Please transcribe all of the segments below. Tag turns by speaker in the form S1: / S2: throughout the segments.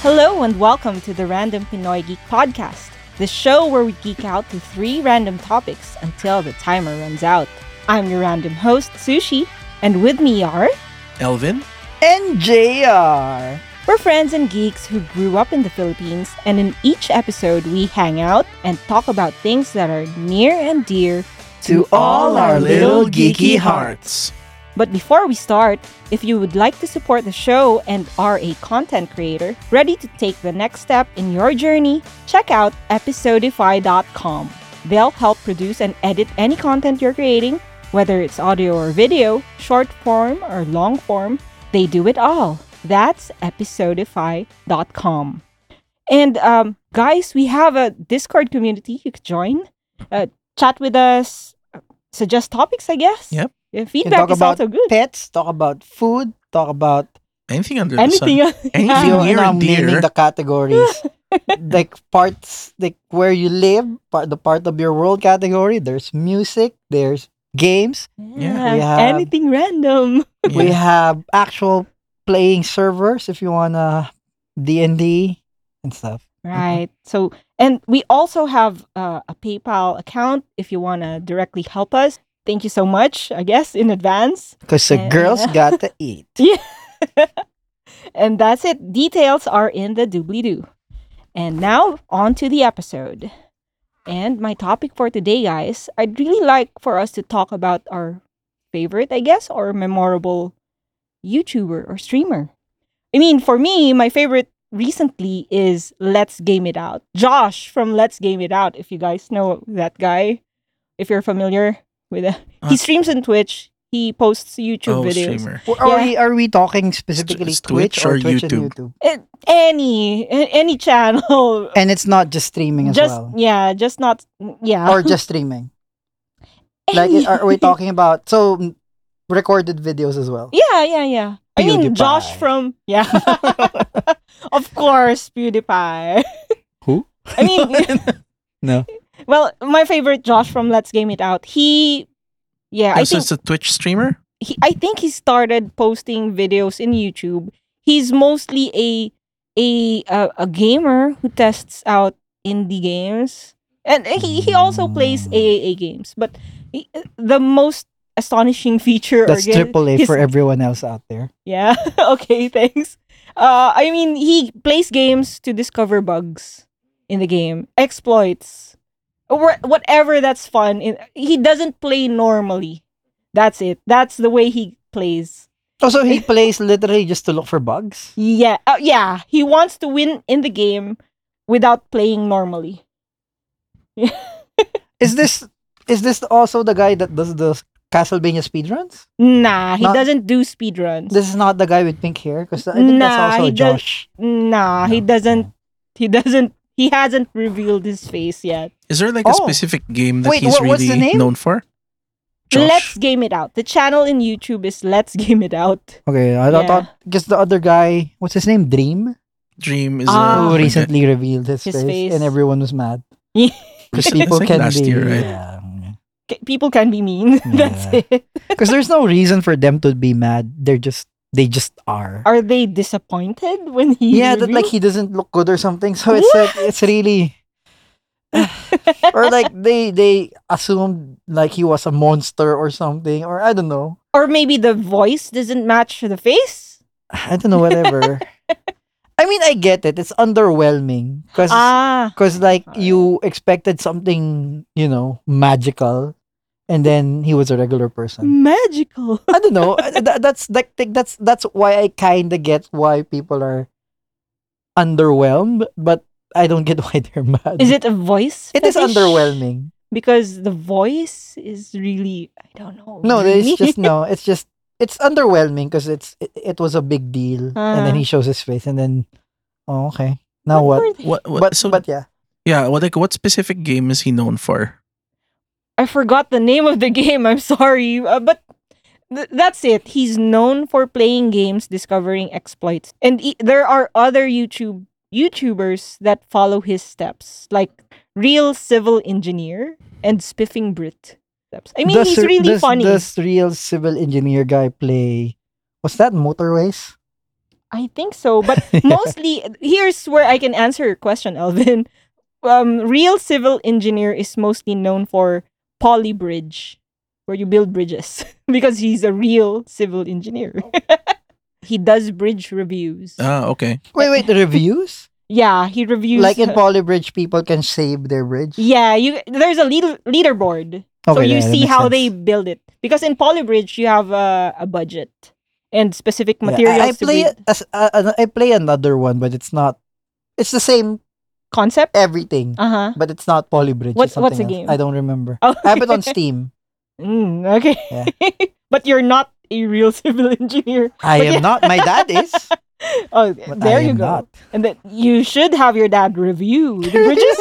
S1: Hello and welcome to the Random Pinoy Geek Podcast, the show where we geek out to 3 random topics until the timer runs out. I'm your random host, Sushi, and with me are...
S2: Elvin?
S3: And JR.
S1: We're friends and geeks who grew up in the Philippines, and in each episode we hang out and talk about things that are near and dear
S3: To all our little geeky hearts.
S1: But before we start, if you would like to support the show and are a content creator ready to take the next step in your journey, check out Episodify.com. They'll help produce and edit any content you're creating, whether it's audio or video, short form or long form. They do it all. That's Episodify.com. And guys, we have a Discord community you could join. Chat with us, suggest topics, I guess.
S2: Yep.
S1: Feedback is also good.
S3: Pets, talk about food, talk about
S2: Anything under the
S1: Anything.
S2: sun. Anything
S3: you
S2: near
S3: know,
S2: and
S3: naming
S2: dear.
S3: the categories. Like parts, like where you live, the part of your world category. There's music, there's games,
S1: Yeah,
S3: we have-
S1: anything random.
S3: we have actual playing servers if you wanna D&D and stuff.
S1: Right. So, and we also have a PayPal account if you want to directly help us. Thank you so much, I guess, in advance.
S3: Because the girls gotta eat.
S1: And that's it. Details are in the doobly-doo. And now, on to the episode. And my topic for today, guys, I'd really like for us to talk about our favorite, I guess, or memorable YouTuber or streamer. I mean, for me, my favorite recently is Let's Game It Out. Josh from Let's Game It Out, if you guys know that guy. If you're familiar with it. He streams on Twitch. He posts YouTube videos.
S2: Streamer.
S3: Are we talking specifically
S2: It's
S3: Twitch or Twitch and YouTube?
S1: Any channel.
S3: And it's not just streaming as
S1: Just
S3: well.
S1: yeah, just not yeah.
S3: Or just streaming. Like,
S1: Any-
S3: are we talking about recorded videos as well?
S1: Yeah. I mean,
S3: PewDiePie.
S1: Josh from of course, PewDiePie.
S3: Who?
S1: I mean,
S3: No.
S1: well, my favorite Josh from Let's Game It Out. I
S2: So
S1: think
S2: it's a Twitch streamer?
S1: I think he started posting videos in YouTube. He's mostly a gamer who tests out indie games, and he also plays AAA games. But the most astonishing feature,
S3: That's
S1: again,
S3: AAA
S1: his-
S3: for everyone else out there.
S1: Yeah. Okay. Thanks. I mean, he plays games to discover bugs in the game, exploits, or whatever that's fun. He doesn't play normally. That's it. That's the way he plays.
S3: Also, he plays literally just to look for bugs.
S1: Yeah. Yeah. He wants to win in the game without playing normally.
S3: Is this also the guy that does the Castlevania speedruns?
S1: Nah, he
S3: Not-
S1: doesn't do speedruns.
S3: This is not the guy with pink hair, because I think
S1: Nah,
S3: that's also
S1: he does-
S3: Josh.
S1: Nah, he
S3: No.
S1: doesn't. He doesn't. He hasn't revealed his face yet.
S2: Is there like a
S3: Oh.
S2: specific game that
S3: Wait,
S2: he's
S3: what's the
S2: really
S3: name?
S2: known for? Josh?
S1: Let's Game It Out. The channel in YouTube is Let's Game It Out.
S3: Okay, I
S1: Yeah.
S3: thought just the other guy. What's his name? Dream.
S2: Dream is
S1: Ah.
S3: Who
S2: like a-
S3: recently revealed his
S1: His
S3: face,
S1: face.
S3: and everyone was mad.
S1: Yeah.
S3: Because
S2: It's
S3: people
S2: like
S3: can
S2: last
S3: be.
S2: year, right?
S3: Yeah.
S1: People can be mean. That's
S3: Yeah.
S1: it.
S3: Because there's no reason for them to be mad. They just are.
S1: Are they disappointed when he?
S3: Yeah, that like
S1: reveals?
S3: he doesn't look good or something. So it's like it's really or like they assumed like he was a monster or something, or I don't know.
S1: Or maybe the voice doesn't match the face.
S3: I don't know, whatever. I mean, I get it. It's underwhelming because
S1: Ah,
S3: like you expected something, magical, and then he was a regular person.
S1: magical.
S3: I don't know. That's why I kind of get why people are underwhelmed, but I don't get why they're mad.
S1: Is it a voice?
S3: It is
S1: fetish?
S3: underwhelming.
S1: Because the voice is really, I don't know.
S3: No,
S1: dreamy.
S3: it's just no. It's underwhelming because it was a big deal, and then he shows his face, and then okay, now what?
S1: were they?
S2: What?
S3: But yeah,
S2: Yeah, what specific game is he known for?
S1: I forgot the name of the game. I'm sorry, but that's it. He's known for playing games, discovering exploits, and there are other YouTubers that follow his steps, like Real Civil Engineer and Spiffing Brit. I mean, he's really funny.
S3: Does real civil engineer guy play? What's that? Motorways?
S1: I think so, but mostly here's where I can answer your question, Elvin. Real civil engineer is mostly known for Polybridge, where you build bridges, because he's a real civil engineer. He does bridge reviews.
S2: Ah, okay.
S3: Wait, the reviews?
S1: Yeah, he reviews.
S3: Like in Polybridge, people can save their bridge.
S1: Yeah, there's a leaderboard, so
S3: Okay,
S1: you
S3: yeah, that
S1: see
S3: makes
S1: how
S3: sense.
S1: they build it. Because in Polybridge, you have a budget and specific
S3: Yeah,
S1: materials
S3: I
S1: to
S3: play
S1: build.
S3: I play another one, but it's not. It's the same
S1: Concept.
S3: everything,
S1: Uh-huh.
S3: but it's not Polybridge.
S1: What's
S3: It's
S1: the
S3: something else.
S1: game?
S3: I don't remember.
S1: Oh,
S3: I have it on Steam.
S1: Okay.
S3: Yeah.
S1: But you're not a real civil engineer.
S3: I
S1: But
S3: am
S1: yeah.
S3: not. My dad is.
S1: Oh,
S3: But
S1: there
S3: I
S1: you
S3: am
S1: go.
S3: not.
S1: And then you should have your dad review the bridges.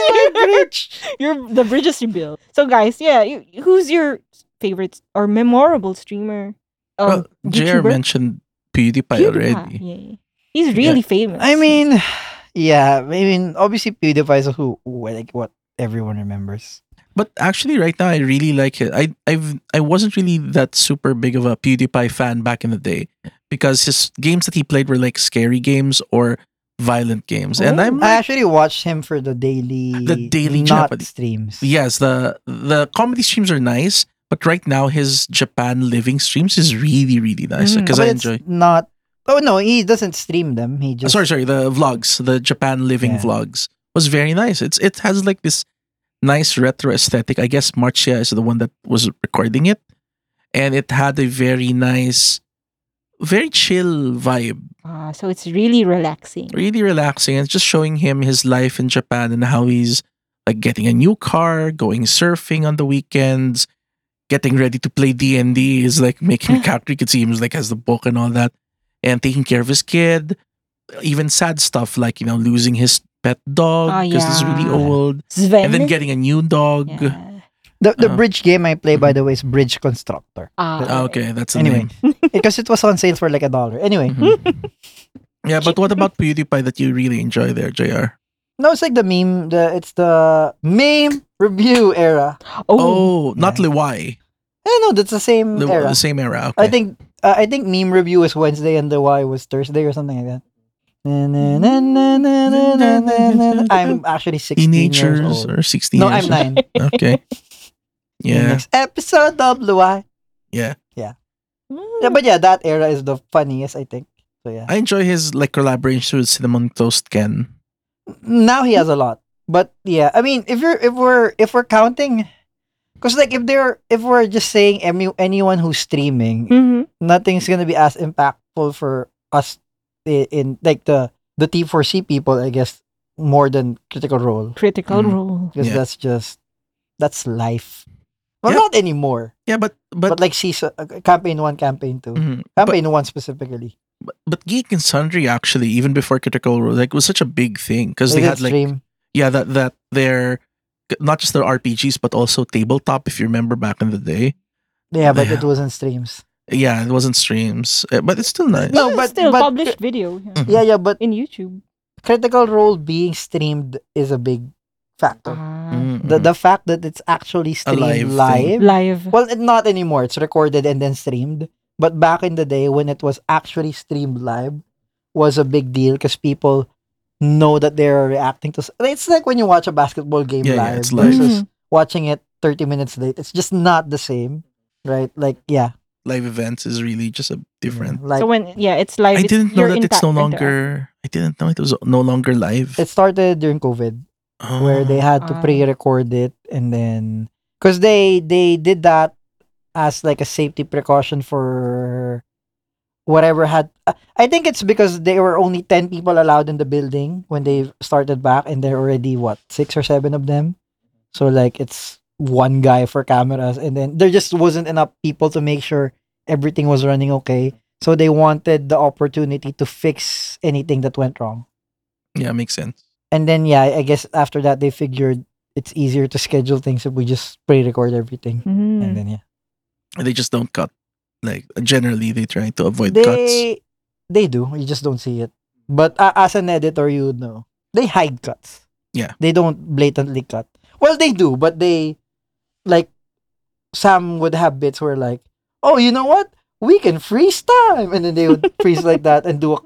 S1: The bridges you build. So guys, yeah, who's your favorite or memorable streamer?
S2: Well, JR
S1: YouTuber?
S2: mentioned PewDiePie already.
S1: Yeah. He's really famous.
S3: I mean, yeah. I mean, obviously PewDiePie is who like what everyone remembers.
S2: But actually, right now, I really like it. I wasn't really that super big of a PewDiePie fan back in the day because his games that he played were like scary games or violent games, and
S1: Oh.
S2: I'm
S3: I
S2: like,
S3: actually watched him for the daily not
S2: Japanese.
S3: streams.
S2: yes, the comedy streams are nice, but right now his Japan living streams is really nice
S1: Mm.
S2: because
S3: But
S2: I
S3: it's
S2: enjoy.
S3: not. Oh no, he doesn't stream them. He just
S2: Sorry, the vlogs, the Japan living
S3: Yeah.
S2: vlogs was very nice. It has like this nice retro aesthetic. I guess Marcia is the one that was recording it, and it had a very nice, very chill vibe,
S1: so it's really relaxing.
S2: really relaxing. And it's just showing him his life in Japan and how he's like getting a new car, going surfing on the weekends, getting ready to play D&D. Is like making a character. You could see him like has the book and all that, and taking care of his kid. Even sad stuff like losing his pet dog
S1: Oh,
S2: because it's really
S1: yeah.
S2: old,
S1: Sven.
S2: and then getting a new dog.
S1: Yeah.
S3: the
S2: Oh.
S3: bridge game I play by the way is Bridge Constructor.
S2: Ah, okay, that's the
S3: Anyway.
S2: name.
S3: Because it was on sale for like $1. Anyway,
S2: Mhm. Yeah, but what about PewDiePie that you really enjoy there, JR?
S3: no, it's like the meme. It's the meme review era.
S2: Oh, not
S3: Yeah.
S2: Liwai.
S3: No, that's the same era.
S2: The same era. Okay.
S3: I think meme review was Wednesday and the Y was Thursday or something like that. I'm actually 16 years
S2: Teenagers
S3: old.
S2: or 16
S3: No,
S2: years
S3: I'm
S2: old.
S3: 9.
S2: Okay. Yeah.
S3: Next episode of Y.
S2: Yeah.
S3: Yeah, but yeah, that era is the funniest, I think. So yeah.
S2: I enjoy his like collaboration with Cinnamon Toast Ken.
S3: Now he has a lot. But yeah, I mean, if we're counting, because like if we're just saying anyone who's streaming,
S1: Mhm.
S3: nothing's gonna be as impactful for us in like the T4C people, I guess, more than Critical Role,
S1: Critical
S2: Mm.
S1: Role.
S3: because
S2: Yeah.
S3: that's life. Well,
S2: Yeah.
S3: not anymore.
S2: Yeah, but
S3: But like season campaign 1, campaign 2,
S2: mhm.
S3: campaign 1 specifically.
S2: But Geek and Sundry actually even before Critical Role like was such a big thing because
S3: They
S2: they
S3: did
S2: had like
S3: stream.
S2: that they're not just their RPGs but also tabletop if you remember back in the day.
S3: Yeah, but
S2: Yeah.
S3: it wasn't streams.
S2: Yeah, it wasn't streams, but it's still nice.
S3: No,
S1: But
S3: but-
S1: still
S3: but-
S1: published video
S3: Yeah, but
S1: in YouTube.
S3: Critical Role being streamed is a big factor.
S2: Mm,
S3: The fact that it's actually streamed
S2: live thing.
S1: Live.
S3: Well, not anymore. It's recorded and then streamed. But back in the day when it was actually streamed live was a big deal because people know that they're reacting to it's like when you watch a basketball game
S2: Yeah,
S3: live,
S2: it's live.
S3: versus watching it 30 minutes late. It's just not the same, right? Like yeah,
S2: Live events is really just a different.
S3: like
S1: So when it's live.
S2: I didn't know
S1: you're
S2: that it's no
S1: interactive.
S2: longer. I didn't know it was no longer live.
S3: it started during COVID where they
S2: Oh.
S3: had to
S1: Ah.
S3: pre-record it and then because they did that as like a safety precaution for whatever had I think it's because there were only 10 people allowed in the building when they started back and there are already what 6 or 7 of them, so like it's one guy for cameras and then there just wasn't enough people to make sure everything was running okay, so they wanted the opportunity to fix anything that went wrong.
S2: Yeah, makes sense.
S3: And then yeah, I guess after that they figured it's easier to schedule things if we just pre-record everything.
S1: Mhm.
S3: And then yeah.
S2: They just don't cut. Like generally, they try to avoid cuts.
S3: They do. You just don't see it. But as an editor, you would know. They hide cuts.
S2: Yeah.
S3: They don't blatantly cut. Well, they do, but they like Sam would have bits where like, oh, you know what? We can freeze time, and then they would freeze like that and do a cut.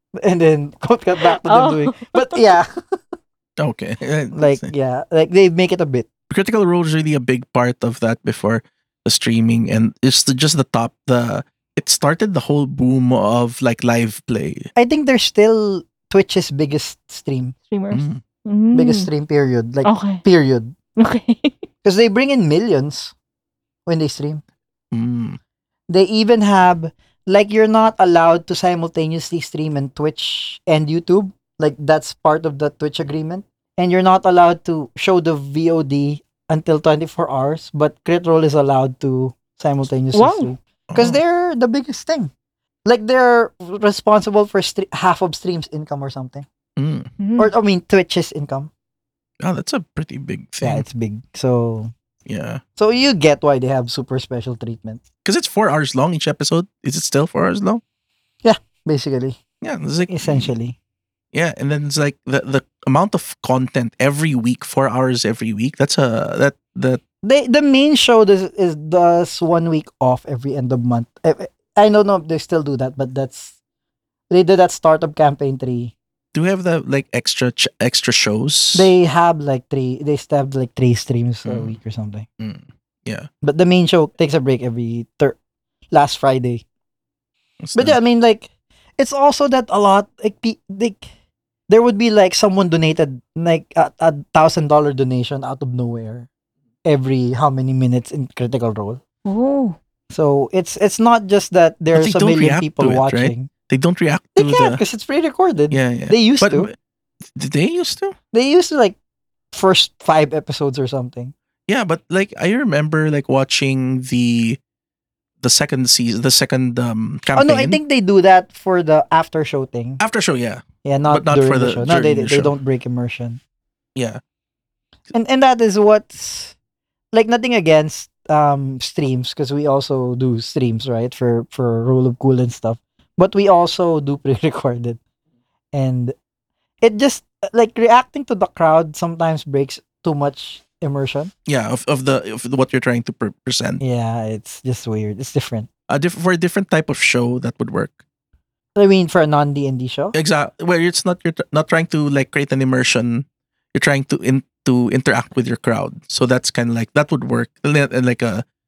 S3: and then cut back to them doing.
S1: Oh.
S3: But yeah,
S2: Okay.
S3: like yeah, like they make it a bit.
S2: Critical Role is really a big part of that before the streaming, and it's just the top. It started the whole boom of like live play.
S3: I think they're still Twitch's biggest stream,
S1: Streamers.
S2: Mm.
S3: biggest stream period, like
S1: Okay.
S3: period,
S1: Okay.
S3: because they bring in millions when they stream.
S2: Mm.
S3: They even have like you're not allowed to simultaneously stream in Twitch and YouTube. Like that's part of the Twitch agreement. And you're not allowed to show the VOD until 24 hours, but Critrol is allowed to simultaneously
S1: Wow.
S3: stream. Because
S2: Oh.
S3: they're the biggest thing. Like they're responsible for half of stream's income or something.
S2: Mm.
S1: Mhm.
S3: Or I mean Twitch's income.
S2: Oh, that's a pretty big
S3: Yeah,
S2: thing.
S3: it's big. So
S2: Yeah.
S3: you get why they have super special treatment.
S2: Because it's 4 hours long each episode. Is it still 4 hours long?
S3: Basically.
S2: Yeah. It's like,
S3: Essentially.
S2: Yeah. And then it's like the amount of content every week, 4 hours every week. That's that.
S3: The main show does 1 week off every end of month. I don't know if they still do that, but they did that startup campaign 3.
S2: Do we have the like extra shows?
S3: They have like 3. They still have like 3 streams a
S2: Mm.
S3: week or something.
S2: Mm. Yeah.
S3: But the main show takes a break every last Friday.
S2: What's
S3: But
S2: that?
S3: yeah, I mean like it's also that a lot like there would be like someone donated like a $1,000 donation out of nowhere every how many minutes in Critical Role.
S1: Oh.
S3: So it's not just that there's
S2: they
S3: a
S2: don't
S3: million
S2: react
S3: people
S2: to it, right?
S3: watching.
S2: They don't react
S3: They
S2: to
S3: can't
S2: the.
S3: because it's pre-recorded.
S2: Yeah, yeah.
S3: They used
S2: But
S3: to.
S2: Did they used to?
S3: They used to like first 5 episodes or something.
S2: Yeah, but like I remember like watching the second season, the second campaign.
S3: Oh no, I think they do that for the after show thing.
S2: after show. Yeah,
S3: Yeah, not,
S2: but not
S3: during
S2: for
S3: the
S2: the-
S3: show. No, they
S2: during the
S3: they
S2: show.
S3: don't break immersion.
S2: yeah.
S3: And that is what's like nothing against streams because we also do streams, right? For Rule of Cool and stuff. But we also do pre-recorded. And it just like reacting to the crowd sometimes breaks too much immersion.
S2: Yeah, of what you're trying to present.
S3: Yeah, it's just weird. It's different.
S2: For a different type of show that would work.
S3: I mean, for a non D&D show,
S2: Exactly. Where it's not you're not trying to like create an immersion. You're trying to interact with your crowd. So that's kind of like that would work. And like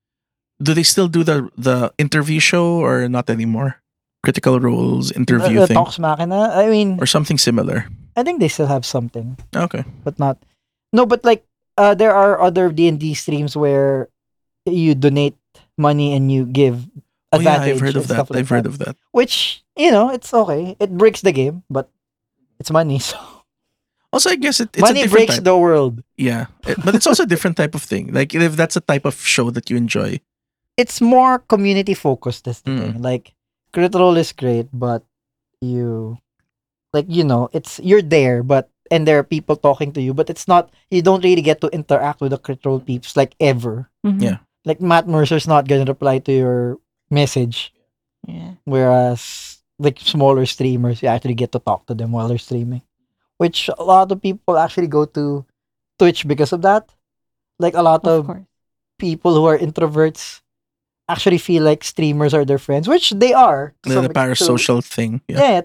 S2: do they still do the interview show or not anymore? Critical Roles interview
S3: the
S2: thing
S3: Talks Machina. I mean,
S2: or something similar.
S3: I think they still have something,
S2: Okay.
S3: but not. No, but like, there are other D&D streams where you donate money and you give
S2: Oh yeah,
S3: advantage.
S2: I've heard of
S3: and
S2: that.
S3: stuff like
S2: I've heard of that.
S3: Which it's okay. It breaks the game, but it's money. So
S2: Also, I guess it's
S3: money
S2: a different
S3: breaks
S2: type.
S3: the world.
S2: Yeah, but it's also a different type of thing. Like if that's a type of show that you enjoy.
S3: It's more community focused. That's the
S2: Mm.
S3: thing. Like Crit Role is great, but you, like it's you're there, but and there are people talking to you, but it's not. You don't really get to interact with the Crit Role peeps like ever.
S1: Mhm.
S2: Yeah.
S3: Like Matt Mercer's not gonna reply to your message,
S1: Yeah.
S3: whereas like smaller streamers, you actually get to talk to them while they're streaming, which a lot of people actually go to Twitch because of that. Like a lot
S1: Of
S3: of
S1: course.
S3: people who are introverts actually feel like streamers are their friends, which they are. To
S2: The
S3: some
S2: parasocial thing. Yeah.
S3: Yeah,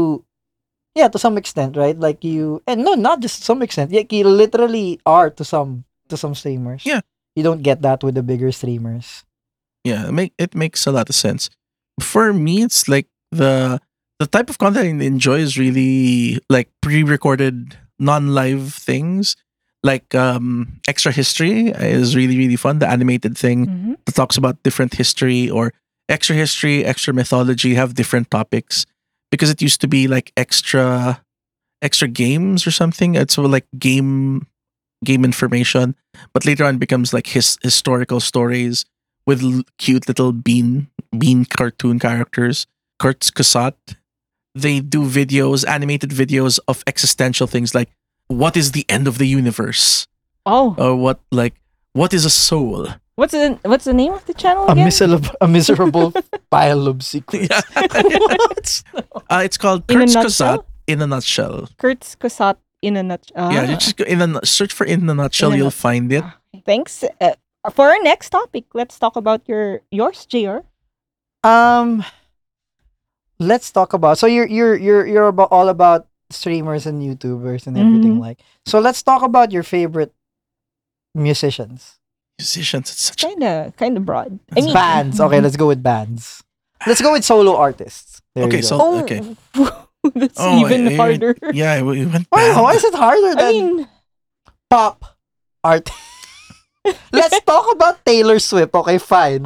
S3: to some extent, right? Like you, and no, not just to some extent. Like you literally are to some streamers.
S2: Yeah.
S3: You don't get that with the bigger streamers.
S2: Yeah, it makes a lot of sense. For me, it's like the type of content I enjoy is really like pre-recorded, non-live things. Like Extra History is really fun. The animated thing
S1: Mhm.
S2: that talks about different history or extra history, extra mythology have different topics because it used to be like extra games or something. It's sort of like game information, but later on becomes like historical stories with cute little bean cartoon characters. Kurtz Kusat. They do videos, animated videos of existential things like what is the end of the universe
S1: Oh,
S2: or what is a soul.
S1: what's the name of the channel
S3: A
S1: again?
S3: miserable pile of secrets.
S2: Yeah.
S1: What?
S2: It's called
S1: In a
S2: Kurtz
S1: nutshell?
S2: Kusat in a nutshell.
S1: Kurtz Kusat in a nutshell.
S2: Yeah, you just go search for in a nutshell.
S1: In a
S2: You'll
S1: nutshell.
S2: find it.
S1: Thanks. For our next topic, let's talk about yours, JR.
S3: Um, let's talk about. So you're about all about streamers and YouTubers and everything
S1: Mhm.
S3: like. So let's talk about your favorite musicians.
S2: Musicians, it's such a
S1: Kind of broad. I mean,
S3: Bands. Okay, let's go with bands. Let's go with solo artists. There
S2: Okay,
S3: you go.
S2: so-
S1: Oh,
S2: okay.
S1: that's
S2: Oh,
S1: even
S2: I-
S1: harder.
S2: yeah. We went
S3: Why is it harder than
S1: I mean,
S3: pop art? Let's talk about Taylor Swift. Okay, fine.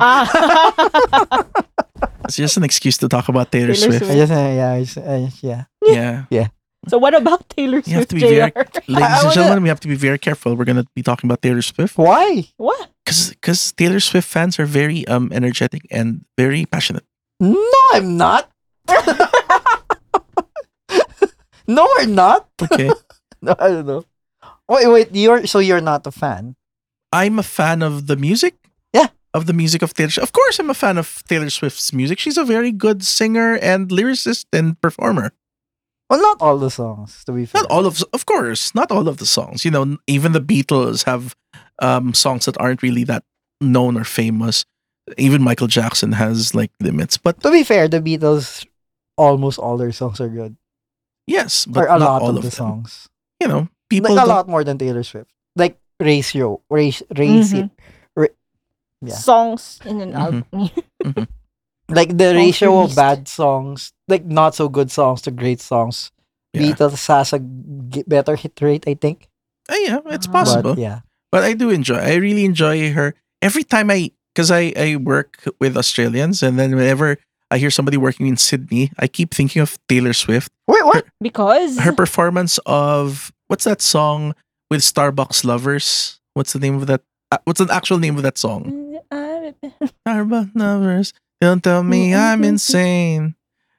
S2: It's just an excuse to talk about Taylor,
S1: Taylor
S2: Swift.
S3: I just, yeah.
S2: Yeah.
S1: so what about Taylor
S2: You have
S1: Swift,
S2: to be very,
S1: JR?
S2: ladies
S3: I
S2: and
S3: wanna-
S2: gentlemen, we have to be very careful. We're gonna be talking about Taylor Swift
S3: Why?
S1: What?
S2: because Taylor Swift fans are very energetic and very passionate.
S3: No, I'm not. No, we're not.
S2: Okay,
S3: No, I don't know. Wait. You're not a fan.
S2: I'm a fan of the music.
S3: Yeah.
S2: Of the music of Taylor Swift. Of course, I'm a fan of Taylor Swift's music. She's a very good singer and lyricist and performer.
S3: Well, not all the songs, to be fair.
S2: Not all of course, not all of the songs. You know, even the Beatles have songs that aren't really that known or famous. Even Michael Jackson has like limits, but
S3: To be fair, the Beatles, almost all their songs are good.
S2: yes, but
S3: Or a
S2: not
S3: lot
S2: all
S3: of
S2: of
S3: the
S2: them.
S3: songs.
S2: You know, people
S3: Like a
S2: don't-
S3: lot more than Taylor Swift. Like ratio.
S1: Mhm.
S3: Yeah.
S1: Songs in an
S2: Mhm.
S1: album.
S3: Like the
S1: Songs
S3: ratio of
S1: released.
S3: bad songs, like not so good songs to great songs.
S2: Yeah.
S3: Beatles has a better hit rate, I think.
S2: Yeah, it's
S1: Ah.
S2: possible.
S3: But yeah.
S2: But I do enjoy. I really enjoy her every time because I work with Australians, and then whenever I hear somebody working in Sydney, I keep thinking of Taylor Swift.
S3: Wait, what?
S1: Because
S2: Her performance of what's that song with Starbucks Lovers? What's the name of that? What's the actual name of that song? Starbucks Lovers, don't tell me I'm insane.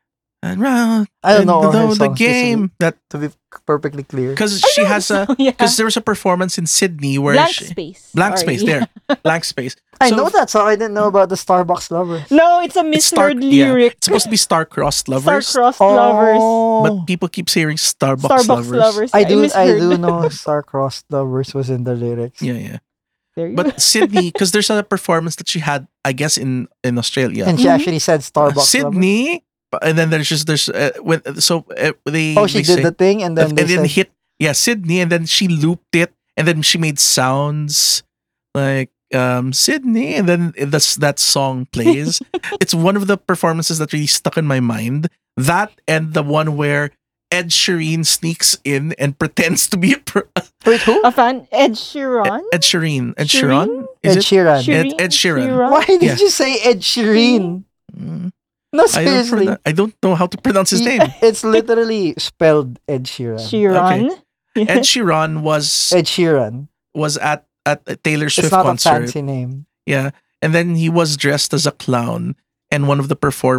S2: And round
S3: I don't know all her
S2: the
S3: songs,
S2: game that
S3: To be perfectly clear.
S2: because she has a
S1: yeah.
S2: because there was a performance in Sydney where
S1: blank
S2: she,
S1: space.
S2: blank
S1: Sorry.
S2: space there blank space.
S3: I
S2: So-
S3: know that song. I didn't know about the Starbucks lovers.
S1: No, it's a
S2: It's
S1: misheard
S2: yeah,
S1: lyric.
S2: it's supposed to be star-crossed lovers,
S1: Star-crossed lovers.
S2: but people keep saying Starbucks,
S1: Starbucks lovers.
S3: I
S1: Yeah,
S3: do
S1: misheard.
S3: know Star-crossed lovers was in the lyrics.
S2: Yeah, yeah.
S1: There you go.
S2: But Sydney, because there's a performance that she had, I guess in Australia,
S3: And she
S1: Mhm.
S3: actually said Starbucks lovers.
S2: Sydney, and then there's when they
S3: Oh, she
S2: they
S3: did
S2: say-
S3: the thing and then
S2: and
S3: they
S2: then
S3: said,
S2: hit Sydney, and then she looped it, and then she made sounds like Sydney, and then that song plays. It's one of the performances that really stuck in my mind. That and the one where Ed Sheeran sneaks in and pretends to be
S3: wait, who?
S1: A fan, Ed Sheeran.
S2: Ed Sheeran. Ed
S1: Sheeran?
S2: Sheeran?
S3: Ed
S2: Is it?
S3: Sheeran.
S2: Ed Sheeran.
S3: Why did
S2: Yeah.
S3: you say Ed Sheeran?
S2: Mm,
S3: No,
S2: I don't,
S3: seriously.
S2: I don't know how to pronounce his name.
S3: It's literally spelled Ed Sheeran.
S1: Sheeran.
S2: Ed Sheeran was
S3: Ed Sheeran.
S2: at a Taylor Swift
S3: It's not
S2: concert.
S3: a fancy name.
S2: Yeah. And then he was dressed as a clown and one of the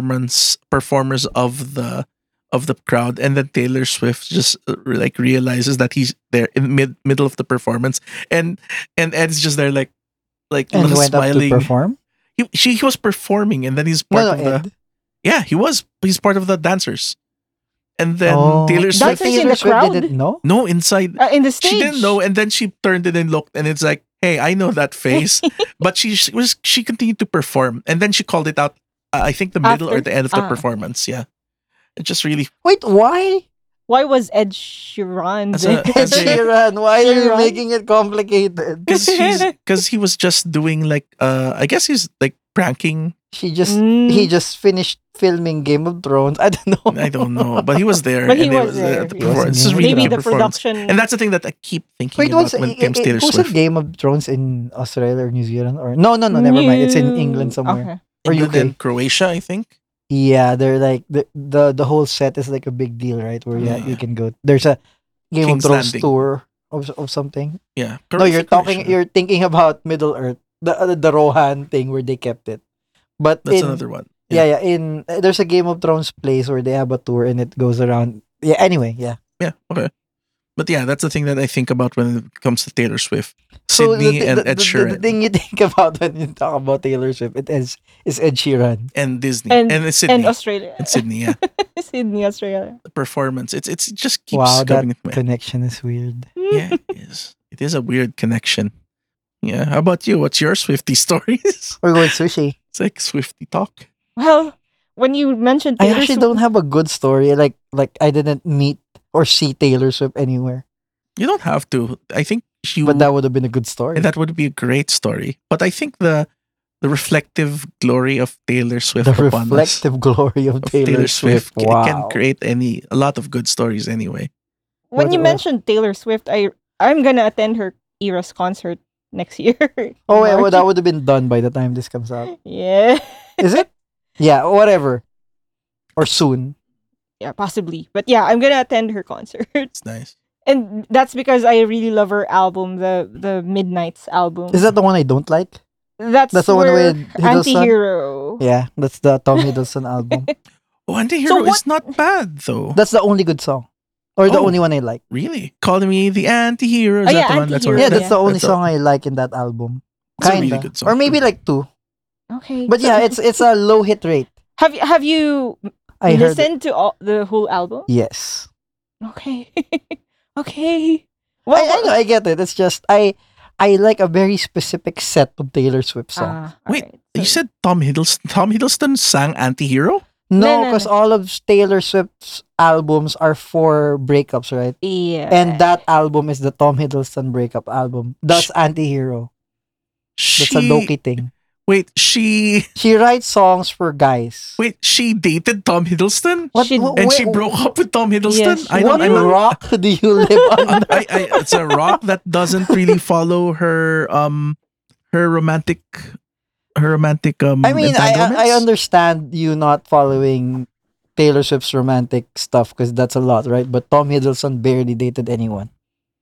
S2: performers of the crowd, and then Taylor Swift just like realizes that he's there in middle of the performance, and Ed's just there like
S3: And went up to
S2: smiling.
S3: perform.
S2: He was performing, and then he's
S3: No,
S2: part
S3: no,
S2: of the
S3: Ed.
S2: yeah he's part of the dancers, and then
S3: Oh.
S2: Taylor
S1: Dancers
S2: Swift
S1: in
S3: Taylor
S1: the
S3: Swift
S1: crowd?
S3: didn't know.
S2: no inside.
S1: In the stage.
S2: She didn't know, and then she turned it and looked, and it's like, hey, I know that face, but she continued to perform, and then she called it out. I think the middle or
S1: After?
S2: the end of the
S1: Ah.
S2: performance. Yeah, it just really
S3: Wait, why?
S1: Why was Ed Sheeran
S2: As a-
S1: there?
S3: Ed
S2: as a-
S3: Sheeran. Why are you
S1: Sheeran?
S3: making it complicated?
S2: because he was just doing like I guess he's like pranking.
S3: He just
S1: Mm.
S3: finished filming Game of Thrones. I don't know.
S2: I don't know, but he was there.
S1: But he
S2: and it
S1: was there.
S2: the
S1: He
S2: performance.
S3: was
S2: This is
S3: there.
S2: really
S1: Maybe
S2: good
S1: the
S2: performance.
S1: production.
S2: And that's the thing that I keep thinking
S3: Wait,
S2: about
S3: what's
S2: when it comes to Taylor
S3: who's
S2: Swift.
S3: it Game of Thrones in Australia or New Zealand or no, never mind. It's in England somewhere. Or
S2: England
S3: UK.
S2: and Croatia, I think.
S3: Yeah, they're like the whole set is like a big deal, right? Where
S2: Yeah.
S3: you can go. There's a Game
S2: King's
S3: of Thrones
S2: Landing.
S3: tour of something.
S2: Yeah.
S3: No, you're
S2: Croatia.
S3: you're thinking about Middle Earth, the Rohan thing where they kept it. But
S2: That's
S3: in,
S2: another one.
S3: yeah, in there's a Game of Thrones place where they have a tour and it goes around. Yeah, anyway, yeah.
S2: Yeah. Okay. But yeah, that's the thing that I think about when it comes to Taylor Swift,
S3: So
S2: Sydney, and Ed
S3: the
S2: Sheeran,
S3: thing you think about when you talk about Taylor Swift, is Ed Sheeran.
S2: and Disney,
S1: And-
S2: and Sydney,
S1: and Australia.
S2: and Sydney. Yeah,
S1: Sydney, Australia.
S2: the performance. It just keeps
S3: Wow, that
S2: coming into my
S3: connection is weird.
S2: Yeah, it is. It is a weird connection. Yeah. How about you? What's your Swifty stories?
S3: We're going sushi.
S2: It's like Swifty talk.
S1: Well, when you mentioned
S3: I
S1: Taylor
S3: actually
S1: Swift,
S3: don't have a good story. Like I didn't meet or see Taylor Swift anywhere,
S2: You don't have to. I think
S3: but that would have been a good story.
S2: that would be a great story. But I think the reflective glory of Taylor Swift
S3: The
S2: upon us,
S3: reflective glory of Taylor Swift.
S2: can
S3: Wow.
S2: create a lot of good stories anyway.
S1: when
S3: What-
S1: you
S3: what-
S1: mentioned Taylor Swift, I'm gonna attend her Eras concert next year. in
S3: Oh wait, well,
S1: March.
S3: that would have been done by the time this comes out.
S1: Yeah.
S3: Is it? Yeah, whatever. Or soon.
S1: Yeah, possibly. But yeah, I'm gonna attend her concert.
S2: It's nice.
S1: And that's because I really love her album, the Midnight's album.
S3: Is that the one I don't like?
S1: That's
S3: That's the one
S1: where
S3: with Hiddleston?
S1: Anti-Hero.
S3: Yeah, that's the Tom Hiddleston album.
S2: Oh, Anti-Hero
S1: what-
S2: is not bad though.
S3: That's the only good song. Or the
S2: Oh.
S3: only one I like.
S2: Really? Calling Me the Anti-Hero. Is
S1: Oh,
S2: that
S1: yeah,
S2: the one? That's
S1: Anti-Hero,
S2: one.
S3: Yeah, that's the only
S2: that's a-
S3: song I like in that album.
S2: It's a
S3: Kinda.
S2: really good song.
S3: Or maybe like two.
S1: Okay.
S3: But yeah, it's a low hit rate.
S1: have you
S3: I heard it.
S1: listened to the whole album?
S3: Yes.
S1: Okay. Okay. Well,
S3: I know, I get it. It's just I like a very specific set of Taylor Swift songs.
S2: Wait,
S1: alright.
S2: You
S1: So-
S2: said Tom Hiddleston. Tom Hiddleston sang Anti-Hero.
S1: No,
S3: No,
S1: no,
S3: because
S1: no.
S3: all of Taylor Swift's albums are for breakups, right?
S1: yeah.
S3: And that album is the Tom Hiddleston breakup album. That's Anti-Hero. That's a Loki thing.
S2: Wait, she
S3: She writes songs for guys.
S2: she dated Tom Hiddleston,
S3: What,
S1: She-
S2: and she broke up with Tom Hiddleston.
S1: Yes,
S2: I
S1: she-
S2: don't.
S3: What
S2: I'm not-
S3: rock do you live on?
S2: it's a rock that doesn't really follow her romantic
S3: I mean, I
S2: entanglements.
S3: understand you not following Taylor Swift's romantic stuff because that's a lot, right? But Tom Hiddleston barely dated anyone.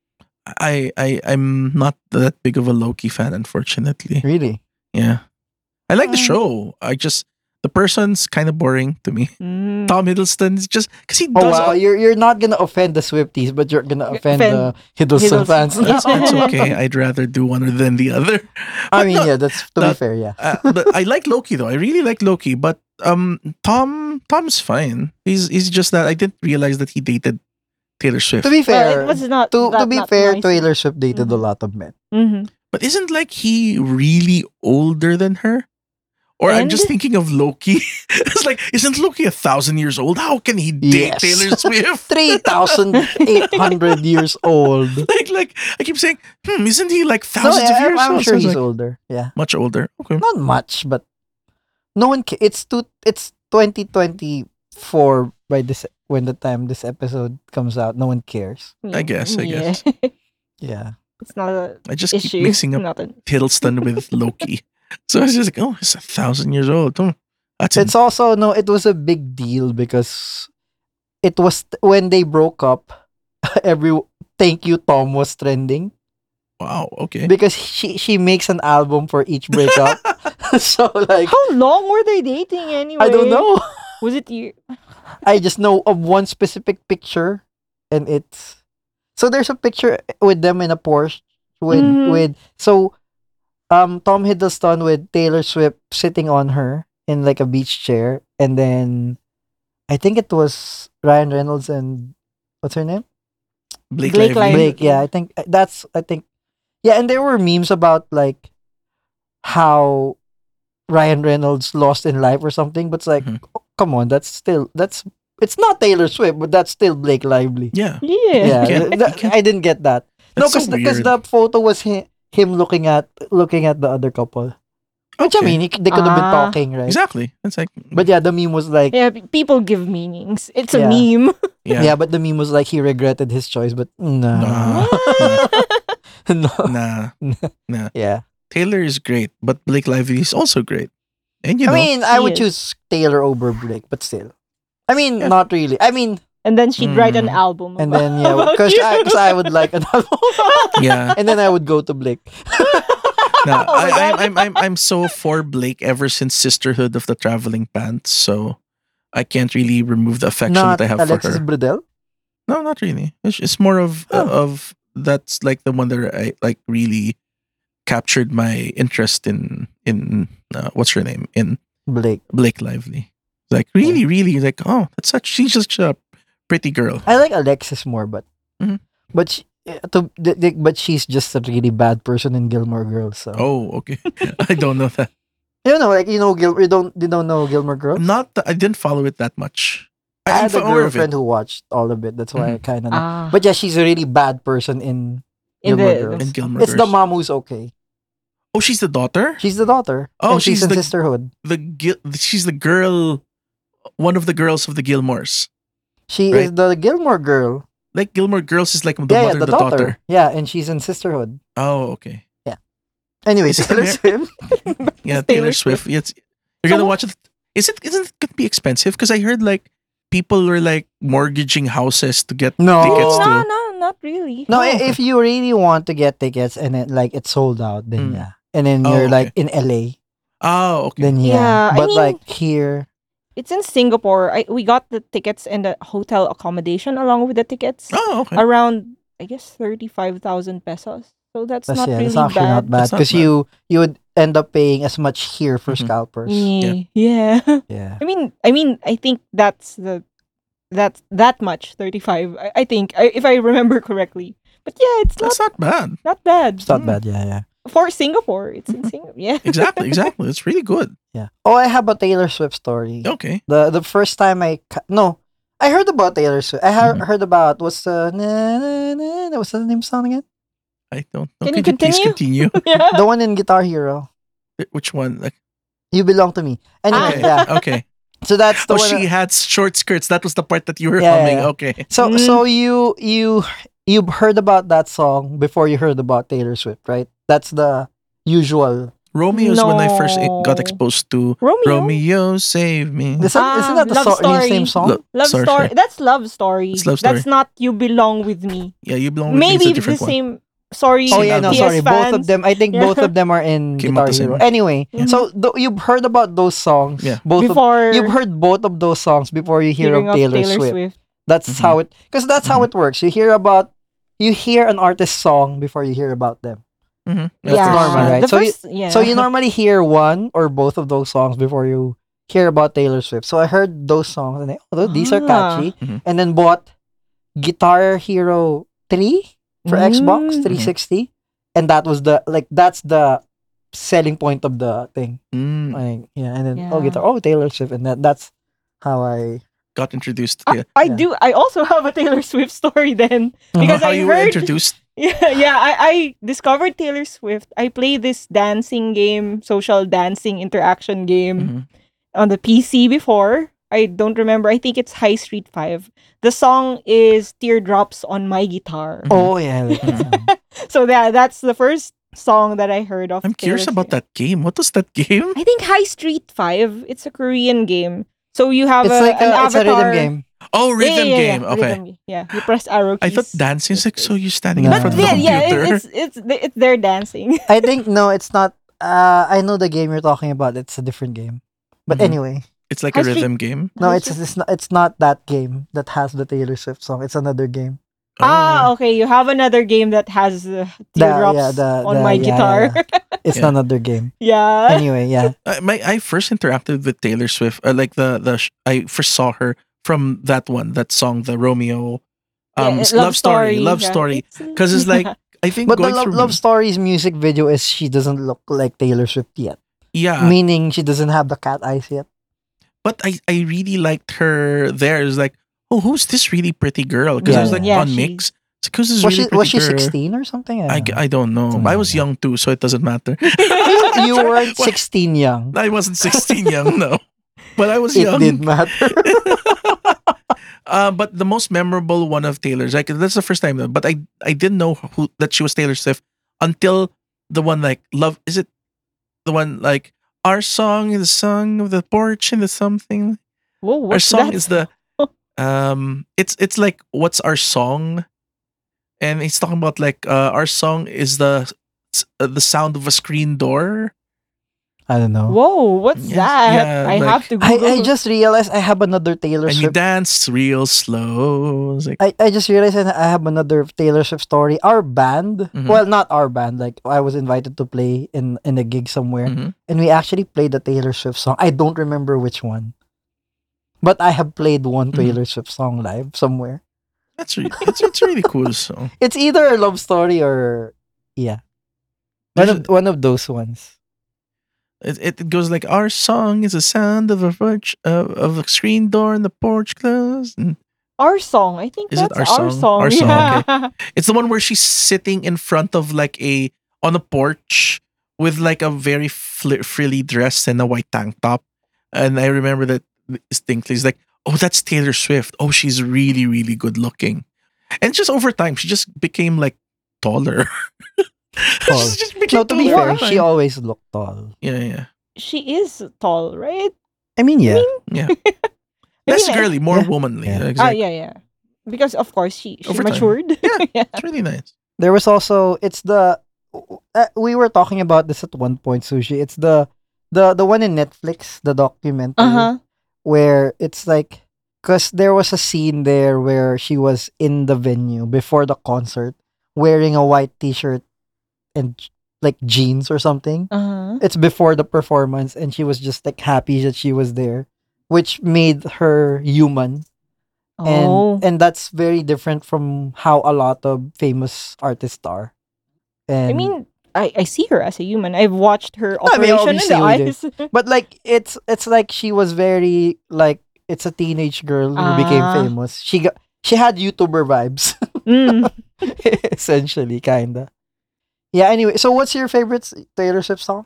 S2: I'm not that big of a Loki fan, unfortunately.
S3: Really?
S2: Yeah, I like the
S1: Mm.
S2: show. The person's kind of boring to me.
S1: Mm.
S2: Tom Hiddleston is just because he
S3: Oh
S2: does.
S3: wow, you're not gonna offend the Swifties, but you're gonna offend
S1: Offend
S3: the Hiddleston
S1: Hiddleston.
S3: fans.
S2: That's okay. I'd rather do one than the other.
S3: I
S2: But
S3: mean,
S2: no,
S3: yeah, that's to be
S2: that-
S3: fair, yeah.
S2: But I like Loki though. I really like Loki. But Tom's fine. He's just that I didn't realize that he dated Taylor Swift.
S3: To be
S1: Well,
S3: fair,
S1: it was not
S3: to
S1: that
S3: be
S1: not
S3: fair,
S1: nice.
S3: Taylor Swift dated a
S1: Mhm.
S3: lot of men.
S1: Mhm.
S2: But isn't like he really older than her? Or I'm just
S1: And-
S2: thinking of Loki. It's like, isn't Loki 1,000 years old? How can he date
S3: Yes.
S2: Taylor Swift?
S3: 3,800 years old.
S2: like I keep saying, isn't he like
S3: No,
S2: thousands of years
S3: I'm
S2: old?
S3: sure
S2: So it's
S3: he's
S2: like,
S3: older. Yeah,
S2: much older. Okay.
S3: not much, but no one. It's 2024 by this when the time this episode comes out. No one cares.
S2: I guess.
S3: Yeah,
S1: It's not a
S2: I just
S1: issue.
S2: keep mixing up
S1: Not a,
S2: Hiddleston with Loki. So it's just like, oh, he's 1,000 years old. Oh, that's
S3: it's also no. It was a big deal because it was when they broke up. Every thank you Tom was trending
S2: wow. Okay.
S3: because she makes an album for each breakup. So like
S1: how long were they dating anyway?
S3: I don't know.
S1: Was it you?
S3: I just know of one specific picture, and it's so there's a picture with them in a Porsche with
S1: Mhm.
S3: Tom Hiddleston with Taylor Swift sitting on her in like a beach chair, and then I think it was Ryan Reynolds and what's her name?
S2: Blake
S1: Blake
S2: Lively.
S1: Lively.
S3: Blake. Yeah, I think yeah, and there were memes about like how Ryan Reynolds lost in life or something, but it's like,
S2: Mhm.
S3: oh, come on, it's not Taylor Swift, but that's still Blake Lively.
S2: Yeah.
S1: Yeah.
S3: Yeah,
S2: can't-
S3: I didn't get that. No,
S2: That's so
S3: because
S2: weird.
S3: the photo was him looking at the other couple. Which I
S2: Okay.
S3: mean, they could have been
S1: Ah.
S3: talking, right?
S2: Exactly. It's like,
S3: But yeah, the meme was like,
S1: Yeah, people give meanings. It's a
S3: Yeah.
S1: meme.
S3: yeah. but the meme was like he regretted his choice, but no,
S2: Nah.
S3: no,
S2: Nah.
S3: yeah.
S2: Taylor is great, but Blake Lively is also great. And you
S3: I
S2: know,
S3: mean, I
S1: He
S3: would
S1: is.
S3: choose Taylor over Blake, but still, I mean,
S2: Yeah.
S3: not really. I mean,
S1: And then she'd write an
S2: Mm.
S1: album.
S3: and
S1: about,
S3: then yeah,
S1: about
S3: because
S1: you.
S3: I would like an album,
S2: yeah.
S3: and then I would go to Blake.
S2: No,
S1: Oh my God.
S2: I'm so for Blake ever since Sisterhood of the Traveling Pants. So I can't really remove the affection
S3: Not
S2: that I have
S3: Alexis
S2: for her.
S3: Bledel.
S2: No, not really. It's more of
S3: Oh.
S2: of that's like the one that I like really captured my interest in what's her name in
S3: Blake.
S2: Blake Lively. Like really like, oh, she's just a pretty girl.
S3: I like Alexis more, but
S2: Mhm.
S3: but she, but she's just a really bad person in Gilmore Girls. So
S2: Oh, okay. I don't know that.
S3: You don't know, like you don't know Gilmore Girls.
S2: I didn't follow it that much.
S3: I
S2: I'm
S3: had a
S2: aware of it.
S3: girlfriend who watched all of it. That's why I kind of know.
S1: Ah,
S3: But yeah, she's a really bad person in
S1: in
S3: Gilmore
S1: the
S3: Girls.
S2: In Gilmore
S3: It's the
S2: Girls.
S3: mom who's okay.
S2: Oh, she's the daughter.
S3: She's the daughter.
S2: Oh,
S3: and she's
S2: she's
S3: in
S2: the-
S3: Sisterhood.
S2: She's the girl. One of the girls of the Gilmores.
S3: She
S2: Right.
S3: is the Gilmore girl.
S2: Like Gilmore Girls is like the
S3: Yeah,
S2: mother,
S3: the
S2: the
S3: daughter.
S2: daughter.
S3: Yeah, and she's in Sisterhood.
S2: Oh, okay.
S3: Anyway,
S2: Is it
S3: Taylor
S2: Amer-
S3: Swift.
S2: Yeah,
S1: Taylor
S2: Taylor Swift. Yeah, you're
S1: So
S2: gonna
S1: what-
S2: watch it. Isn't it gonna be expensive? Because I heard like people were like mortgaging houses to get
S3: No.
S2: tickets
S1: no,
S2: to.
S1: no, not really.
S3: No,
S2: Oh, okay.
S3: if you really want to get tickets and it like it's sold out, then
S2: Mm.
S3: yeah. And then
S2: Oh,
S3: you're like
S2: okay.
S3: in LA,
S2: Oh, okay.
S3: then yeah.
S1: Yeah, I
S3: But
S1: mean-
S3: like here,
S1: It's in Singapore. We got the tickets and the hotel accommodation along with the tickets.
S2: Oh, okay.
S1: Around, I guess, 35,000 pesos. So that's not
S3: that's
S1: really
S3: actually not
S1: bad.
S3: bad
S2: That's not
S3: because
S2: bad.
S3: you would end up paying as much here for
S2: Mhm.
S3: scalpers.
S1: Yeah.
S3: Yeah.
S1: I mean, I think that's that much 35. I think if I remember correctly. But yeah, it's
S2: That's not bad.
S1: not bad
S3: It's not
S2: Mm.
S3: bad. Yeah.
S1: for Singapore. It's in Singapore. Yeah.
S2: Exactly. It's really good.
S3: Yeah. Oh, I have a Taylor Swift story.
S2: Okay.
S3: The first time no, I heard about Taylor Swift. I
S2: Mhm.
S3: heard about what's the what's the name song again?
S2: I don't know.
S1: Can you
S2: Could please
S1: continue?
S2: continue?
S1: Yeah.
S3: The one in Guitar Hero.
S2: Which one? Like,
S3: You belong to me. Anyway,
S2: okay.
S3: yeah.
S2: Okay.
S3: So that's the
S2: Oh,
S3: one.
S2: she had short skirts. That was the part that you were
S3: Yeah,
S2: humming.
S3: yeah.
S2: Okay.
S3: So
S1: Mm.
S3: so you heard about that song before you heard about Taylor Swift, right? That's the usual.
S2: Romeo is when I first got
S1: No.
S2: exposed to
S1: Romeo.
S2: Romeo Save Me.
S3: Isn't that the
S1: Love Story.
S3: same song?
S1: Love
S2: Sorry,
S1: story.
S2: sorry.
S1: That's love story.
S2: It's Love Story.
S1: That's not you belong with me.
S2: Yeah, you belong with me.
S1: Maybe
S2: It's a
S1: the
S2: different one.
S1: same. Sorry.
S3: Oh yeah, no,
S1: PS
S3: sorry. Both of
S1: fans.
S3: them. I think
S1: Yeah.
S3: both of them are in
S2: Came
S3: Guitar
S2: out the same
S3: Hero.
S2: way.
S3: Anyway,
S1: Mhm.
S3: so you've heard about those songs.
S2: Yeah.
S3: Both of,
S1: Before
S3: you've heard both of those songs before you hear
S1: hearing
S3: of Taylor, Swift. That's
S2: Mhm.
S3: how it. Because that's how
S2: Mhm.
S3: it works. You hear an artist song before you hear about them.
S2: Mhm.
S3: That's
S1: Yeah.
S3: normal, right?
S1: The
S3: So
S1: first, yeah.
S3: So you normally hear one or both of those songs before you hear about Taylor Swift. So I heard those songs and these are catchy.
S2: Mhm.
S3: And then bought Guitar Hero 3 for Xbox
S1: Mm.
S3: 360. And that was that's the selling point of the thing.
S2: Mm.
S3: Like, yeah, and then
S1: Yeah.
S3: Taylor Swift, and that's how I
S2: Got introduced to
S1: I
S3: Yeah.
S1: do. I also have a Taylor Swift story then because
S2: how
S1: I
S2: you were
S1: heard.
S2: introduced.
S1: Yeah. I discovered Taylor Swift. I played this dancing game, social dancing interaction game
S2: Mhm.
S1: on the PC before. I don't remember. I think it's High Street 5. The song is Teardrops on My Guitar.
S2: Mhm.
S3: oh yeah, like that song.
S1: So that's the first song that I heard of.
S2: I'm curious
S1: Taylor
S2: about
S1: Swift.
S2: that game. What was that game?
S1: I think High Street 5. It's a Korean game. So you have
S3: It's like
S1: an
S3: it's a
S1: avatar.
S3: rhythm game.
S2: Oh, rhythm
S1: Yeah,
S2: game. Okay.
S1: rhythm game. Yeah, you press arrow keys.
S2: I thought dancing is like so you're standing
S3: No.
S2: in front of the
S1: Yeah, yeah,
S2: computer.
S1: it's their dancing.
S3: I think no, it's not. I know the game you're talking about. It's a different game. But
S2: Mhm.
S3: anyway,
S2: It's like
S1: High
S2: a
S1: Street-
S2: rhythm game.
S3: no, it's not that game that has the Taylor Swift song. It's another game.
S2: Oh.
S1: Okay. You have another game that has teardrops on my guitar.
S3: It's
S2: Yeah.
S3: another game.
S1: Yeah.
S3: Anyway, yeah.
S2: I first interacted with Taylor Swift. Like I first saw her from that song, the Romeo,
S1: Yeah,
S2: love story,
S1: yeah.
S2: because it's like I think
S3: But the
S2: going through
S3: Love Story's music video is she doesn't look like Taylor Swift yet.
S2: yeah,
S3: Meaning she doesn't have the cat eyes yet.
S2: but I really liked her there. It's like, oh, who's this really pretty girl? Because I was like
S1: Yeah,
S2: on
S1: she-
S2: mix. Because this
S3: Was
S2: really
S3: she was she
S2: pretty girl.
S3: 16 or something?
S2: I don't know.
S3: Something
S2: I
S3: like
S2: was
S3: that.
S2: young too, so it doesn't matter.
S3: You weren't
S2: Well,
S3: 16 young.
S2: I wasn't 16 young, no. But I was
S3: It
S2: young.
S3: did matter.
S2: But the most memorable one of Taylor's, like that's the first time, but I didn't know that she was Taylor Swift until the one like love. Is it the one like our song is the song of the porch and the something?
S1: Whoa,
S2: Our
S1: what's
S2: song
S1: that?
S2: is the it's like what's our song, and he's talking about like our song is the sound of a screen door.
S3: I don't know.
S1: Whoa, what's
S2: Yes,
S1: that?
S2: yeah,
S1: I
S2: like-
S1: have to Google.
S3: I just realized I have another Taylor
S2: And you
S3: Swift.
S2: dance real slow. It's like,
S3: I just realized I have another Taylor Swift story. Our band,
S2: Mhm.
S3: well, not our band. Like I was invited to play in a gig somewhere,
S2: mhm.
S3: and we actually played the Taylor Swift song. I don't remember which one, but I have played one
S2: Mhm.
S3: Taylor Swift song live somewhere.
S2: It's really cool. So
S3: It's either a love story or yeah,
S2: There's
S3: one of those ones.
S2: It goes like, our song is the sound of of a screen door and the porch closed.
S1: Our song. I think
S2: Is it
S1: that's
S2: our
S1: our
S2: song?
S1: song.
S2: Our song, okay.
S1: Yeah.
S2: It's the one where she's sitting in front of like on a porch with like a very frilly dress and a white tank top. And I remember that distinctly. It's like, oh, that's Taylor Swift. Oh, she's really, really good looking. And just over time, she just became like taller.
S3: Tall.
S2: She just became
S3: No, to be
S2: taller over
S3: fair, she
S2: time.
S3: always looked tall.
S2: Yeah.
S1: She is tall, right?
S3: I mean, yeah.
S2: Yeah.
S1: I
S2: Less
S1: mean,
S2: girly, more
S3: Yeah.
S2: womanly.
S3: Yeah.
S2: Exactly.
S1: yeah. Because of course she
S2: Over time.
S1: matured.
S2: Yeah. It's really nice.
S3: There was also we were talking about this at one point, Sushi. It's the one in Netflix, the documentary,
S1: Uh-huh.
S3: where it's like, because there was a scene there where she was in the venue before the concert wearing a white t-shirt and like jeans or something.
S1: Uh-huh.
S3: It's before the performance, and she was just like happy that she was there, which made her human.
S1: Oh.
S3: And that's very different from how a lot of famous artists are. And
S1: I mean, I see her as a human. I've watched her
S3: I mean,
S1: operation in the
S3: obviously
S1: eyes.
S3: but like it's like she was very like, it's a teenage girl who became
S1: Ah.
S3: famous. She had YouTuber vibes.
S1: Mm.
S3: Essentially, kinda. Yeah, anyway, so what's your favorite Taylor Swift song?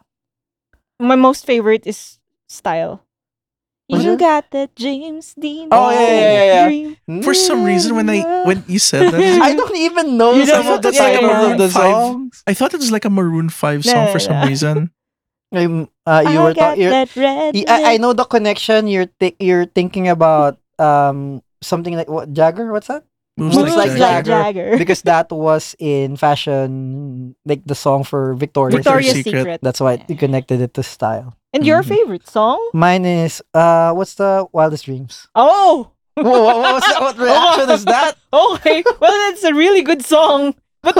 S1: My most favorite is Style.
S3: What's
S1: You
S3: it?
S1: got that James Dean.
S3: Oh, yeah.
S1: dream.
S2: For some reason, when you said that,
S3: I don't even know
S1: You don't
S3: some of
S1: know
S3: the
S1: the- yeah,
S3: titles
S1: yeah.
S3: of the
S2: Maroon 5.
S3: songs.
S2: I thought it was like a Maroon 5
S1: No,
S2: song
S1: no,
S2: for some
S1: no.
S2: reason.
S3: You
S1: I
S3: were
S1: got that red.
S3: I know the connection. You're thinking about something like what, Jagger? What's that?
S2: Moves
S3: Moves
S2: like
S3: like
S2: Jagger.
S1: Jagger.
S3: Because that was in fashion, like the song for Victoria's
S1: Victoria's
S2: Secret.
S1: Secret.
S3: That's why you connected it to style.
S1: And your
S2: Mhm.
S1: favorite song?
S3: Mine is what's the Wildest Dreams?
S1: Oh.
S3: Whoa, what was that? What reaction is that?
S1: Okay. Well, that's a really good song. But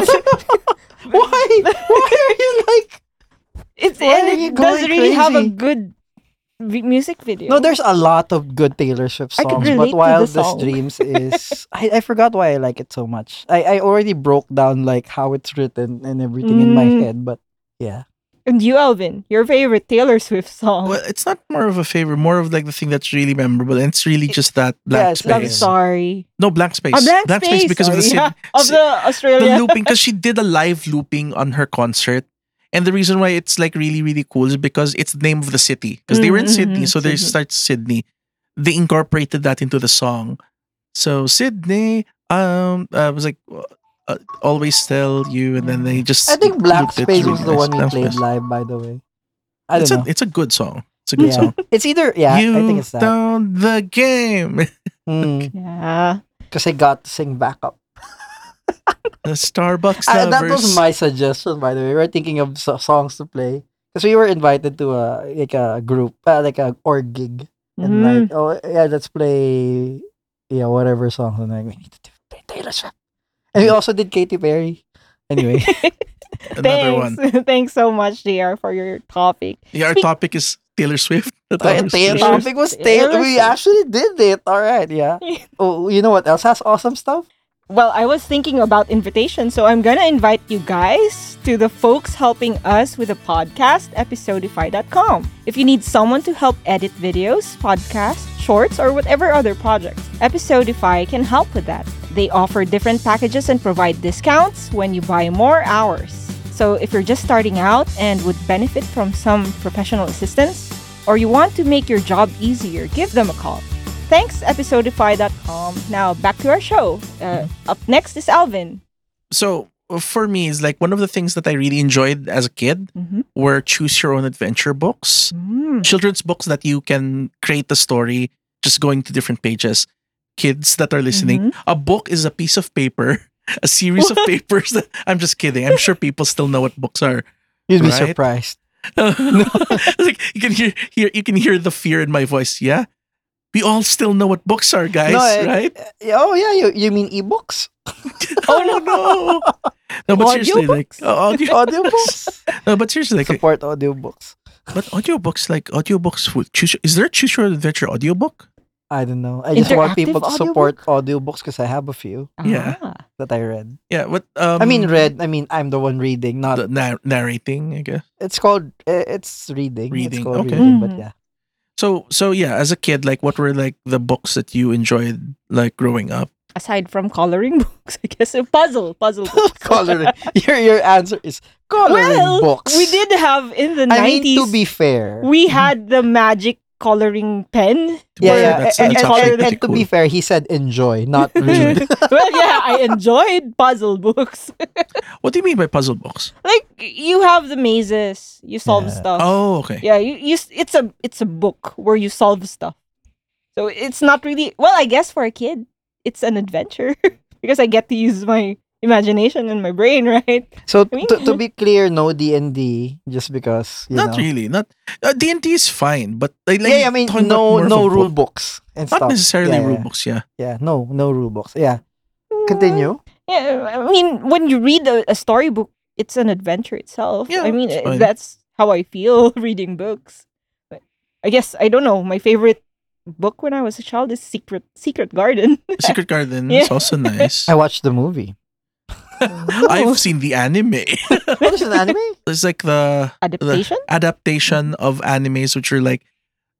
S3: Why? Why are you like?
S1: it's
S3: Why
S1: and
S3: are you
S1: it does
S3: going
S1: really have a
S3: crazy?
S1: good music video.
S3: No, there's a lot of good Taylor Swift
S1: I could
S3: songs,
S1: relate
S3: but
S1: to the
S3: Wildest
S1: song.
S3: Dreams is I forgot why I like it so much. I already broke down like how it's written and everything in my
S1: Mm.
S3: head, but yeah.
S1: And you, Alvin, your favorite Taylor Swift song?
S2: Well, it's not more of a favorite, more of like the thing that's really memorable, and it's really just that
S3: Yeah,
S2: blank
S3: it's
S1: Love
S2: space.
S1: Story.
S2: No, blank space.
S1: A blank space.
S2: because of the
S1: sorry, yeah. Of
S2: Sid-
S1: the Australia.
S2: the looping, because she did a live looping on her concert. And the reason why it's like really, really cool is because it's the name of the city. Because they were in Sydney, so they
S1: Sydney.
S2: start Sydney. They incorporated that into the song. So Sydney, I was like, always tell you, and then they just.
S3: I think Black
S2: looped it.
S3: Space
S2: It's
S3: was
S2: really
S3: the one
S2: nice.
S3: we
S2: Black
S3: played
S2: Space.
S3: live, by the way. I don't know.
S2: It's a good song. It's a good
S3: Yeah.
S2: song.
S3: It's either I think it's that.
S2: down the game.
S1: Yeah.
S3: Because I got to sing backup.
S2: The Starbucks
S3: That
S2: lovers.
S3: was my suggestion, by the way. We were thinking of songs to play because we were invited to a group, like a org gig, and
S1: Mm.
S3: like, oh yeah, let's play whatever songs, and like we need to play Taylor Swift, and we also did Katy Perry. Anyway,
S2: Another one.
S1: Thanks so much, JR, for your topic.
S2: Yeah, our topic is Taylor Swift. The
S3: the
S2: Taylor Swift.
S3: topic was Taylor. We
S1: Swift.
S3: actually did it. All right, yeah. Oh, you know what else has awesome stuff?
S1: Well, I was thinking about invitation, so I'm gonna invite you guys to the folks helping us with the podcast, episodify.com. If you need someone to help edit videos, podcasts, shorts, or whatever other projects, Episodify can help with that. They offer different packages and provide discounts when you buy more hours. So if you're just starting out and would benefit from some professional assistance, or you want to make your job easier, give them a call. Thanks, episodify.com. Now, back to our show. Up next is Alvin.
S2: So for me, it's like one of the things that I really enjoyed as a kid
S1: Mm-hmm.
S2: were choose your own adventure books, children's books that you can create the story just going to different pages. Kids that are listening, a book is a piece of paper, a series of papers. That, I'm just kidding. I'm sure people still know what books are.
S3: You'd be
S2: Right?
S3: surprised.
S2: Like you can hear the fear in my voice. Yeah, we all still know what books are, guys. Right?
S3: Oh yeah, you mean ebooks?
S2: Oh no. No, but seriously, like
S3: Audiobooks.
S2: no, but seriously, like,
S3: Support audiobooks.
S2: but audiobooks, like audiobooks, would choose. Is there a choose your own adventure audiobook?
S3: I don't know. I just want people to
S1: Interactive
S3: support audiobooks because I have a few
S2: Yeah.
S1: Ah.
S3: that I read.
S2: Yeah, what
S3: I mean, read. I mean, I'm the one reading, not.
S2: the narrating, I guess.
S3: It's called. It's reading. It's
S2: Reading,
S3: called
S2: okay.
S3: reading, but
S1: Mhm.
S3: yeah.
S2: So yeah, as a kid, like what were like the books that you enjoyed like growing up?
S1: Aside from coloring books, I guess puzzle books.
S3: Coloring. Your answer is coloring
S1: Well,
S3: books.
S1: we did have in the
S3: I mean,
S1: 90s.
S3: to be fair,
S1: We had the magic coloring pen.
S2: To be
S3: yeah,
S2: fair,
S3: yeah,
S2: that's
S3: and,
S2: actually
S3: and,
S2: pretty
S3: and to be
S2: cool.
S3: fair, he said enjoy, not read.
S1: Well, yeah, I enjoyed puzzle books.
S2: What do you mean by puzzle books?
S1: Like you have the mazes, you solve
S3: Yeah.
S1: stuff.
S2: Oh, okay.
S1: Yeah, it's a book where you solve stuff. So it's not really well, I guess for a kid, it's an adventure because I get to use my imagination and my brain, right?
S3: So
S1: I mean-
S3: to be clear, no D&D just because you
S2: Not
S3: know.
S2: really. Not D&D is fine, but like
S3: Yeah, I mean
S2: talking about
S3: no
S2: more of a
S3: rule
S2: book.
S3: books and
S2: Not
S3: stuff.
S2: necessarily
S3: Yeah,
S2: rule
S3: yeah.
S2: books. Yeah.
S3: Yeah, no rule books. Yeah, continue.
S1: Yeah, I mean, when you read a storybook, it's an adventure itself.
S2: Yeah,
S1: I mean,
S2: it's fine.
S1: that's how I feel reading books. But I guess I don't know. My favorite book when I was a child is Secret Garden.
S2: Secret Garden
S1: Yeah.
S2: is also nice.
S3: I watched the movie.
S2: I've seen the anime.
S3: What is an anime?
S2: It's like the
S1: Adaptation.
S2: adaptation of animes, which are like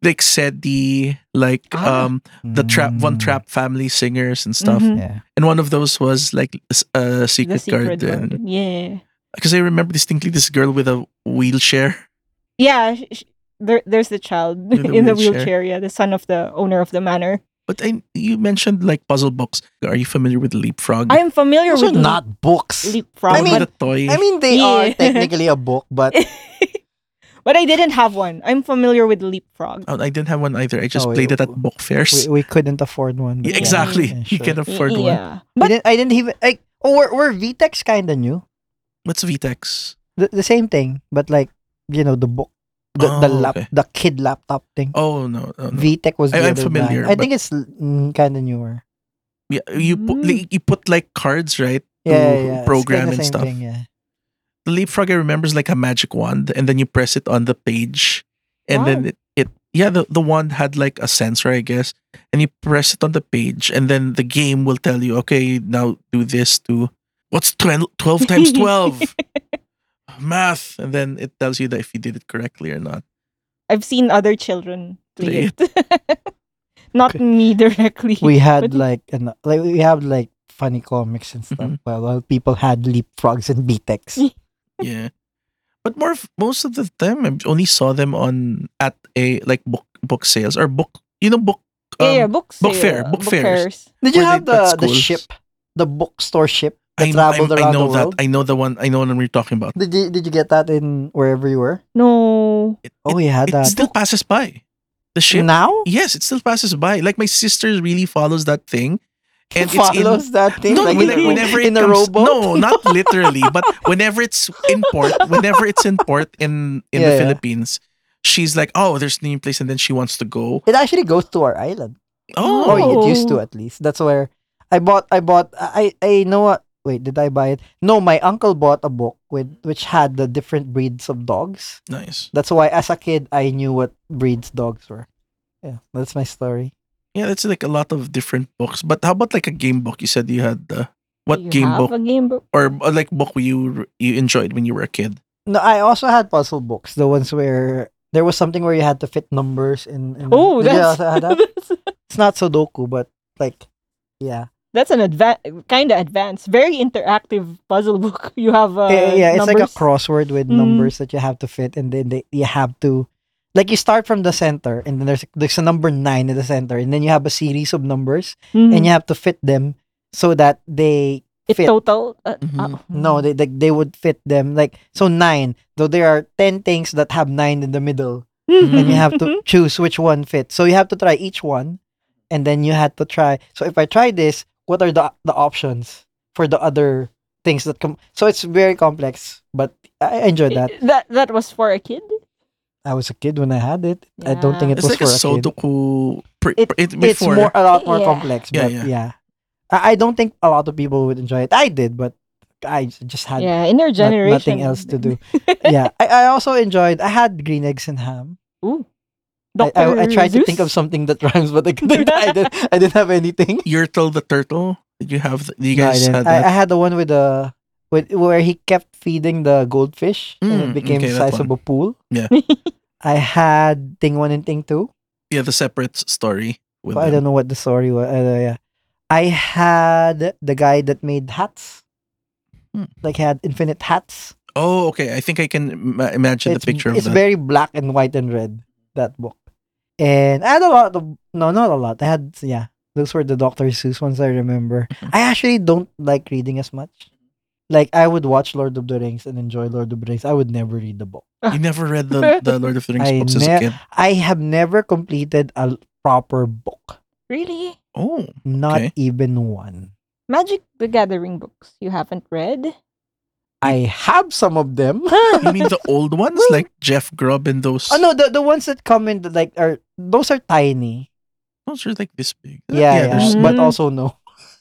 S2: SETI, like
S1: Ah.
S2: the One Trap Family Singers and stuff.
S1: Mhm.
S3: Yeah.
S2: And one of those was like
S1: The
S2: Secret
S1: Secret
S2: Garden.
S1: Garden. Yeah.
S2: Because I remember distinctly this girl with a wheelchair.
S1: Yeah. There's the child
S2: With the
S1: in the
S2: wheelchair.
S1: wheelchair. Yeah, the son of the owner of the manor.
S2: But you mentioned like puzzle books. Are you familiar with Leapfrog?
S1: I am familiar
S3: Those are
S1: with
S3: not books.
S1: Leapfrog.
S3: I mean-
S2: the toy.
S3: I mean, they
S1: Yeah.
S3: are technically a book, but
S1: but I didn't have one. I'm familiar with Leapfrog.
S2: Oh, I didn't have one either. I just
S3: Oh,
S2: played it at
S3: we-
S2: book fairs.
S3: we couldn't afford one.
S2: Yeah,
S3: but
S2: exactly.
S3: yeah,
S2: You
S3: sure.
S2: can afford one.
S1: Yeah.
S3: But I didn't even like. Oh, were VTEX kind of new?
S2: What's VTEX?
S3: The same thing, but like the book, the
S2: Oh, okay.
S3: the kid laptop thing.
S2: Oh no, no.
S3: VTech was the
S2: I'm
S3: other
S2: familiar,
S3: brand. I
S2: but-
S3: think it's kind of newer.
S2: Yeah, you put like cards, right?
S3: Yeah,
S2: To
S3: yeah. It's
S2: program
S3: kinda
S2: and
S3: same
S2: stuff.
S3: thing, yeah.
S2: The Leapfrog I remember is like a magic wand, and then you press it on the page, and then
S1: Wow.
S2: it the wand had like a sensor, I guess, and you press it on the page, and then the game will tell you, okay, now do this to what's 12 times 12 math, and then it tells you that if you did it correctly or not.
S1: I've seen other children play
S2: Play
S1: it. Not me directly.
S3: We had
S1: But-
S3: like we have like funny comics and stuff.
S2: Mhm.
S3: Well, people had leapfrogs and BTEX.
S2: Yeah, but most of the time I only saw them at a like book sales or book book
S1: yeah, books.
S2: book fair, book fairs.
S3: Did you
S2: Where
S3: have
S2: they put
S3: the
S2: schools.
S3: ship, the bookstore ship that
S2: I
S3: traveled around
S2: know
S3: the
S2: that.
S3: world?
S2: I know the one. I know what you're talking about.
S3: Did you get that in wherever you were?
S1: No.
S3: Oh, you had
S2: It
S3: that.
S2: still passes by. The ship.
S3: Now?
S2: Yes, it still passes by. Like my sister really follows that thing, and
S3: Follows
S2: it's
S3: that thing
S2: in. No,
S3: like
S2: whenever
S3: in
S2: it
S3: a
S2: comes,
S3: rowboat?
S2: no, not literally, but whenever it's in port, in
S3: Yeah,
S2: the
S3: yeah.
S2: Philippines, she's like, oh, there's a new place, and then she wants to go.
S3: It actually goes to our island.
S2: Oh,
S3: Or it used to
S1: Oh.
S3: at least. That's where I know what. Wait, did I buy it? No, my uncle bought a book which had the different breeds of dogs.
S2: nice.
S3: That's why as a kid I knew what breeds dogs were. Yeah, that's my story.
S2: Yeah, that's like a lot of different books. But how about like a game book? You said you had what
S1: You
S2: game
S1: have
S2: book
S1: a game book?
S2: or like book you enjoyed when you were a kid?
S3: No, I also had puzzle books, the ones where there was something where you had to fit numbers in.
S1: Oh,
S3: Did you
S1: that's
S3: also have that? It's not Sudoku, but like, yeah.
S1: that's an kind of advanced, very interactive puzzle book. You have
S3: Yeah, it's like a
S1: numbers.
S3: crossword with
S1: Mm.
S3: numbers that you have to fit, and then you have to, like, you start from the center, and then there's a number 9 in the center, and then you have a series of numbers,
S1: Mhm.
S3: and you have to fit them so that they
S1: It
S3: fit.
S1: total.
S2: Mhm.
S3: No, they would fit them like so 9. Though there are 10 things that have 9 in the middle, and you have to choose which one fits. So you have to try each one, and then you had to try. So if I try this, what are the options for the other things that come? So it's very complex, but I enjoyed that.
S1: That was for a kid.
S3: I was a kid when I had it. I don't think
S1: Yeah.
S3: it
S2: It's
S3: was
S2: like a
S3: for a kid.
S2: Sudoku.
S3: It's
S2: Before.
S3: a lot more
S1: Yeah.
S3: complex,
S2: Yeah,
S3: but
S2: yeah.
S3: yeah. I don't think a lot of people would enjoy it. I did, but I just had
S1: Yeah, in our generation.
S3: nothing else to do. Yeah, I also enjoyed. I had green eggs and ham.
S1: Ooh. Dr.
S3: I tried to think of
S1: Zeus?
S3: something that rhymes, but I couldn't. I didn't have anything.
S2: Yertle the turtle. Did you have? Do you
S3: No, I
S2: guys
S3: didn't.
S2: had that?
S3: I had the one with the where he kept feeding the goldfish and it became
S2: Okay,
S3: the
S2: that
S3: size of
S2: one.
S3: a pool.
S2: Yeah,
S3: I had thing one and thing two.
S2: yeah. The separate story with
S3: But I
S2: them.
S3: don't know what the story was. Yeah. I had the guy that made hats.
S2: Hmm.
S3: Like he had infinite hats.
S2: Oh, okay. I think I can imagine the picture of
S3: It's
S2: that.
S3: very black and white and red, that book. And I had a lot of no, not a lot. I had those were the Dr. Seuss ones I remember.
S2: Mhm.
S3: I actually don't like reading as much. Like I would watch Lord of the Rings and enjoy Lord of the Rings. I would never read the book.
S2: You never read the Lord of the Rings books as a kid?
S3: I have never completed a proper book.
S1: Really?
S2: Oh,
S3: Not
S2: okay.
S3: even one.
S1: Magic the Gathering books you haven't read?
S3: I have some of them.
S2: You mean the old ones like Jeff Grubb and those?
S3: Oh no, the ones that come in like are those are tiny.
S2: Those are like this big.
S3: Yeah,
S2: there's-
S1: Mhm.
S3: but also no.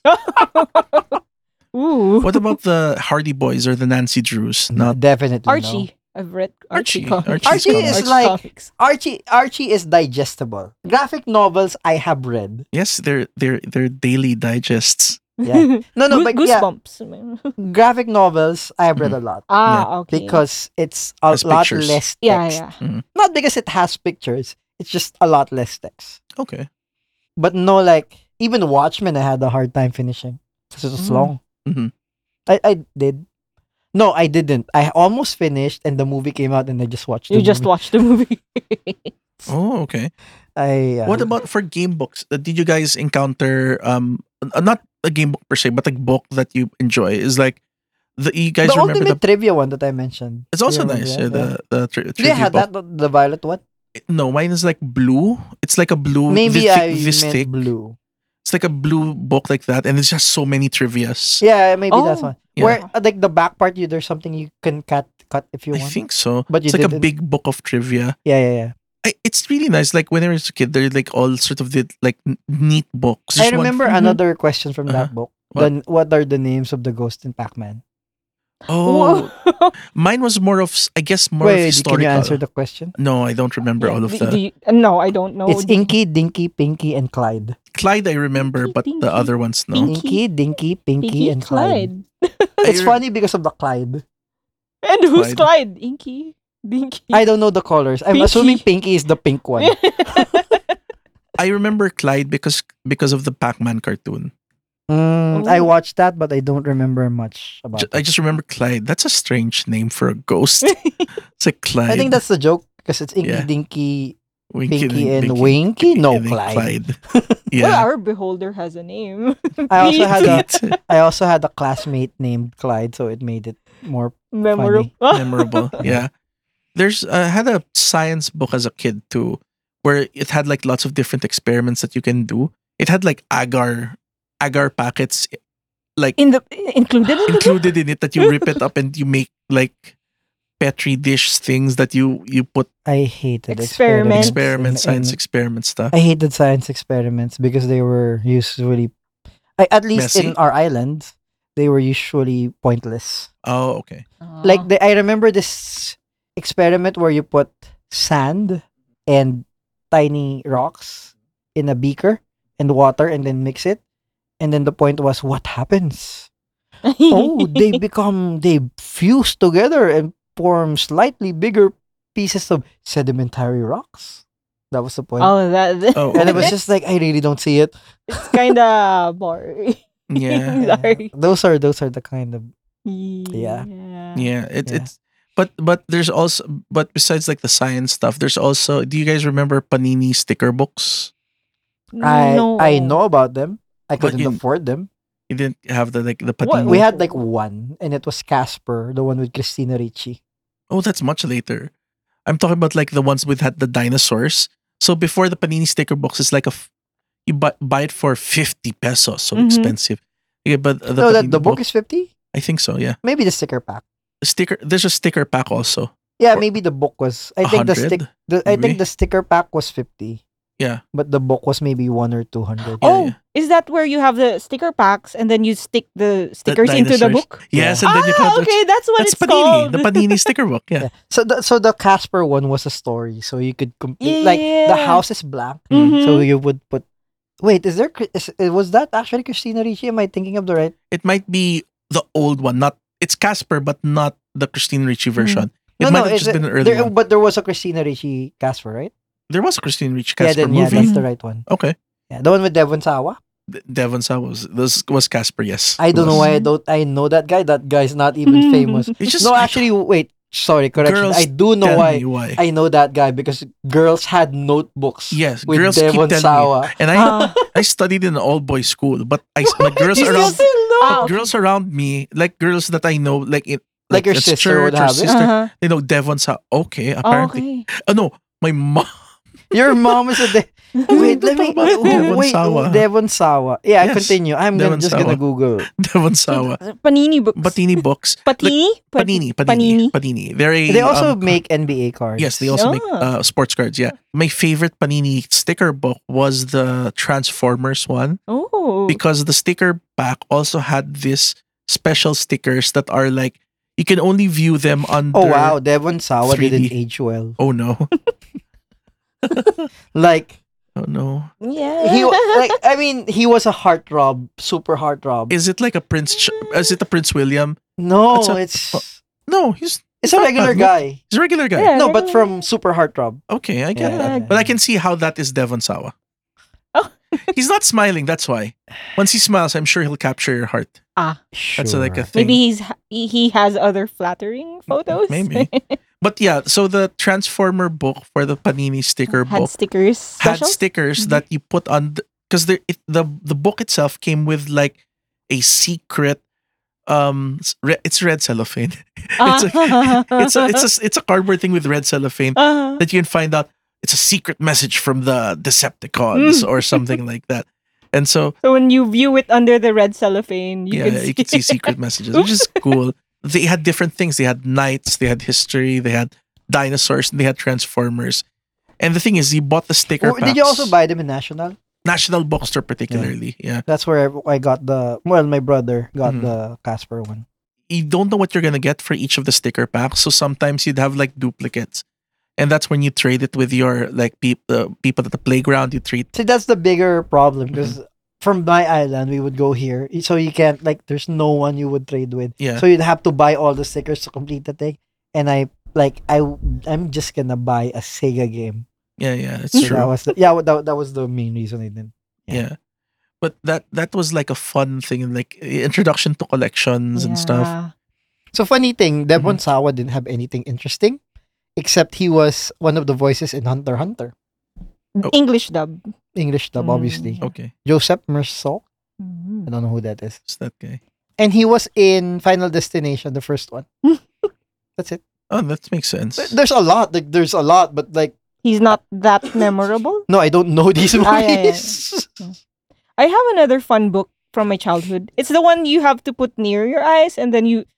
S1: Ooh.
S2: What about the Hardy Boys or the Nancy Drews?
S3: No,
S2: Not
S3: definitely
S1: Archie.
S3: no.
S1: I've read
S2: Archie.
S1: Archie comics.
S2: Archie's
S3: Archie is
S2: comics.
S3: like-
S1: comics.
S3: Archie is digestible. Graphic novels I have read.
S2: Yes, they're daily digests.
S3: Yeah. No, but yeah,
S1: Goosebumps.
S3: graphic novels I have read a lot
S1: Okay.
S3: because it's a
S2: Has
S3: lot
S2: pictures.
S3: less
S1: yeah,
S3: text.
S1: yeah.
S3: Not because it has pictures. It's just a lot less text.
S2: Okay.
S3: But no, like even Watchmen, I had a hard time finishing because it was
S1: Mm.
S3: long.
S2: Mhm.
S3: I did. No, I didn't. I almost finished, and the movie came out, and I just watched.
S1: You
S3: the
S1: just
S3: movie.
S1: watched the movie.
S2: Oh, okay.
S3: I
S2: What about for game books? Did you guys encounter not a game book per se, but like book that you enjoy? Is like you guys
S3: the
S2: remember
S3: ultimate
S2: the?
S3: trivia one that I mentioned?
S2: It's also
S3: You remember
S2: nice.
S3: that?
S2: Yeah, the
S3: Do you
S2: trivia
S3: have
S2: book.
S3: that the violet one?
S2: No, mine is like blue. It's like a blue.
S3: Maybe
S2: this
S3: I meant
S2: thick.
S3: blue.
S2: It's like a blue book like that, and it's just so many trivias.
S3: Yeah, maybe that's
S1: Oh,
S3: one.
S2: yeah.
S3: Where like the back part, there's something you can cut if you
S2: I
S3: want.
S2: think so.
S3: But you
S2: It's like a
S3: didn't.
S2: big book of trivia.
S3: Yeah.
S2: It's really nice. Like when I was a kid, they're like all sort of like neat books.
S3: I
S2: Just one-
S3: remember
S1: Mhm.
S3: another question from that
S2: Uh-huh.
S3: book.
S2: What?
S3: Then what are the names of the ghosts in Pac-Man?
S2: Oh,
S1: Whoa.
S2: mine was more of, I guess, more of
S3: Wait,
S2: historical.
S3: can you answer the question?
S2: No, I don't remember
S1: Yeah,
S2: all of
S1: do-
S2: the.
S1: do you- no, I don't know.
S3: It's Inky, Dinky, Pinky, and Clyde.
S2: Clyde, I remember,
S1: Pinky,
S2: but
S1: Pinky,
S2: the other ones, no.
S1: Pinky.
S3: Inky, Dinky, Pinky,
S1: Pinky,
S3: and Clyde.
S1: Clyde.
S3: It's
S2: I
S3: funny because of the Clyde.
S1: And who's
S2: Clyde.
S1: Clyde? Inky? Dinky?
S3: I don't know the colors. I'm
S1: Pinky.
S3: assuming Pinky is the pink one.
S2: I remember Clyde because of the Pac-Man cartoon.
S3: I
S1: Oh.
S3: watched that, but I don't remember much about
S2: I
S3: it.
S2: just remember Clyde. That's a strange name for a ghost. It's like Clyde.
S3: I think that's the joke because it's Inky,
S2: Yeah.
S3: Dinky,
S2: Winky
S3: Pinky, and
S2: Dinky,
S3: Winky. No,
S2: and then
S3: Clyde.
S1: Well,
S2: Yeah.
S1: our beholder has a name.
S3: I also had a
S2: Pete.
S3: I also had a classmate named Clyde, so it made it more.
S1: Memorable.
S2: Memorable. Yeah. There's I had a science book as a kid too, where it had like lots of different experiments that you can do. It had like agar packets like
S1: In the included in the book?
S2: included in it that you rip it up and you make like petri dish things that you put
S3: I hated
S1: Experiments.
S2: experiments,
S3: and-
S2: science
S3: and
S2: experiment stuff.
S3: I hated science experiments because they were usually, at least
S2: Messy?
S3: in our island, they were usually pointless.
S2: Oh, okay.
S3: Like I remember this experiment where you put sand and tiny rocks in a beaker and water and then mix it, and then the point was what happens. Oh, they fuse together and form slightly bigger pieces of sedimentary rocks. That was the point.
S1: Oh, that.
S2: Oh,
S3: And it was
S2: okay.
S3: just like I really don't see it.
S1: It's kind of boring.
S2: Yeah.
S1: Sorry.
S3: Those are the kind of
S1: Yeah.
S2: Yeah,
S3: Yeah.
S2: it's but there's also but besides like the science stuff, there's also, do you guys remember Panini sticker books?
S3: I
S1: No.
S3: know about them. I
S2: But
S3: couldn't
S2: you-
S3: afford them.
S2: You didn't have the like the
S1: What-
S2: Panini.
S3: We had like one, and it was Casper, the one with Christina Ricci.
S2: Oh, that's much later. I'm talking about like the ones with had the dinosaurs. So before the Panini sticker box, it's like you buy it for 50 pesos, so
S1: Mhm.
S2: expensive. Yeah, but the
S3: No, that
S2: Panini
S3: the book is 50.
S2: I think so. Yeah,
S3: Maybe the sticker pack.
S2: there's a sticker pack also.
S3: Yeah,
S2: Or
S3: maybe the book was. I think the
S2: 100?
S3: I
S2: maybe?
S3: think the sticker pack was 50.
S2: Yeah.
S3: but the book was maybe 1 or 200.
S2: Yeah,
S1: Oh,
S2: yeah.
S1: is that where you have the sticker packs and then you stick the stickers into the
S2: dinosaurs.
S1: book?
S2: Yes,
S3: Yeah.
S2: and then you
S1: Ah,
S2: can.
S1: okay, that's what
S2: That's
S1: it's
S2: Panini,
S1: called.
S2: the Panini sticker book. Yeah.
S3: Yeah. So the Casper one was a story, so you could complete like the
S1: Yeah.
S3: house is blank,
S1: Mhm.
S3: so you would put. Wait, was that actually Christina Ricci? Am I thinking of the right?
S2: It might be the old one, not it's Casper, but not the Christine Ricci version. It
S3: No,
S2: might
S3: no,
S2: have
S3: it's
S2: just been an early one.
S3: but there was a Christina Ricci Casper, right?
S2: There was a Christine Ricci
S3: Yeah,
S2: Casper
S3: then yeah,
S2: movie.
S3: that's the right one.
S2: Okay.
S3: Yeah, the one with Devon Sawa.
S2: Devon Sawa was Casper, yes.
S3: I don't know
S2: Was.
S3: why I know that guy. That guy's not even famous.
S2: It's just
S3: No, actually, wait. Sorry, correction.
S2: Girls
S3: I do know
S2: tell
S3: why.
S2: me why.
S3: I know that guy because girls had notebooks.
S2: Yes,
S3: with
S2: girls keep
S3: Devon
S2: telling
S3: Sawa.
S2: me. And
S1: Ah.
S2: I studied in an all boys school, but my girls
S1: You
S2: around
S1: still know.
S2: but girls around me, like girls that I know,
S3: Like your
S2: at
S3: sister would
S2: church or
S3: have it?
S2: sister,
S1: Uh-huh.
S2: they know Devon Sawa. Okay,
S1: Oh,
S2: apparently.
S1: okay.
S2: No, my mom.
S3: Your mom is a. Wait, let me.
S2: Devon
S3: Wait,
S2: Sawa.
S3: Devon Sawa. Yeah,
S2: Yes,
S3: continue. I'm
S2: Devon
S3: just
S2: Sawa.
S3: gonna Google.
S2: Devon Sawa.
S1: Panini books.
S2: Patini books.
S1: Patini?
S2: Panini. They're a,
S3: They also make NBA cards.
S2: Yes, they also make
S1: Ah.
S2: sports cards. Yeah, my favorite Panini sticker book was the Transformers one
S1: Oh.
S2: because the sticker pack also had this special stickers that are like you can only view them under.
S3: Oh wow, Devon Sawa
S2: 3D.
S3: didn't age well.
S2: Oh no!
S3: Like
S2: Oh no!
S1: Yeah.
S3: he was a heartthrob, super heartthrob.
S2: Is it like a Prince? Is it a Prince William?
S3: No,
S2: It's a-
S3: it's
S2: No, he's
S3: it's a
S2: not
S3: regular
S2: bad, no?
S3: guy.
S2: a regular guy.
S1: Yeah.
S3: No, but
S1: regular-
S3: from super heartthrob.
S2: Okay, I get
S3: Yeah,
S2: that,
S3: yeah.
S2: but I can see how that is Devon Sawa.
S1: Oh.
S2: He's not smiling. That's why. Once he smiles, I'm sure he'll capture your heart. That's like a
S3: Sure.
S2: thing.
S1: Maybe he has other flattering photos.
S2: Maybe. But yeah, so the Transformer book for the Panini sticker
S1: Had
S2: book
S1: stickers.
S2: had
S1: Special?
S2: stickers
S1: Mhm.
S2: that you put on because the book itself came with like a secret it's red cellophane. It's a cardboard thing with red cellophane
S1: Uh-huh.
S2: that you can find out it's a secret message from the Decepticons or something like that. And so
S1: So when you view it under the red cellophane, you
S2: you can see secret messages, which is cool. They had different things. They had knights, they had history, they had dinosaurs, and they had Transformers. And the thing is, you bought the sticker
S3: Oh, did you
S2: packs.
S3: also buy them in National?
S2: National Bookstore particularly? Yeah.
S3: That's where I got my brother got
S2: Mhm.
S3: the Casper one.
S2: You don't know what you're gonna get for each of the sticker packs, so sometimes you'd have like duplicates, and that's when you trade it with your like people at the playground. You treat
S3: See, that's the bigger problem because
S2: Mm-hmm.
S3: from my island we would go here, so you can't like. There's no one you would trade with.
S2: Yeah.
S3: So you'd have to buy all the stickers to complete the thing, and I'm just gonna buy a Sega game.
S2: yeah, it's
S3: So
S2: true.
S3: that was the main reason I did.
S2: Yeah. But that was like a fun thing, like introduction to collections and stuff.
S1: Yeah.
S3: So funny thing, Devon
S2: Mm-hmm.
S3: Sawa didn't have anything interesting, except he was one of the voices in Hunter x Hunter,
S1: English dub.
S3: English dub,
S1: Mm.
S3: obviously.
S2: Okay,
S3: Joseph Mersault.
S1: Mhm.
S3: I don't know who that is.
S2: it's that guy.
S3: And he was in Final Destination, the first one. That's it.
S2: Oh, that makes sense.
S3: There's a lot. Like there's a lot, but like
S1: He's not that memorable.
S3: no, I don't know these
S1: Ah, yeah, yeah.
S3: movies.
S1: I have another fun book from my childhood. It's the one you have to put near your eyes and then you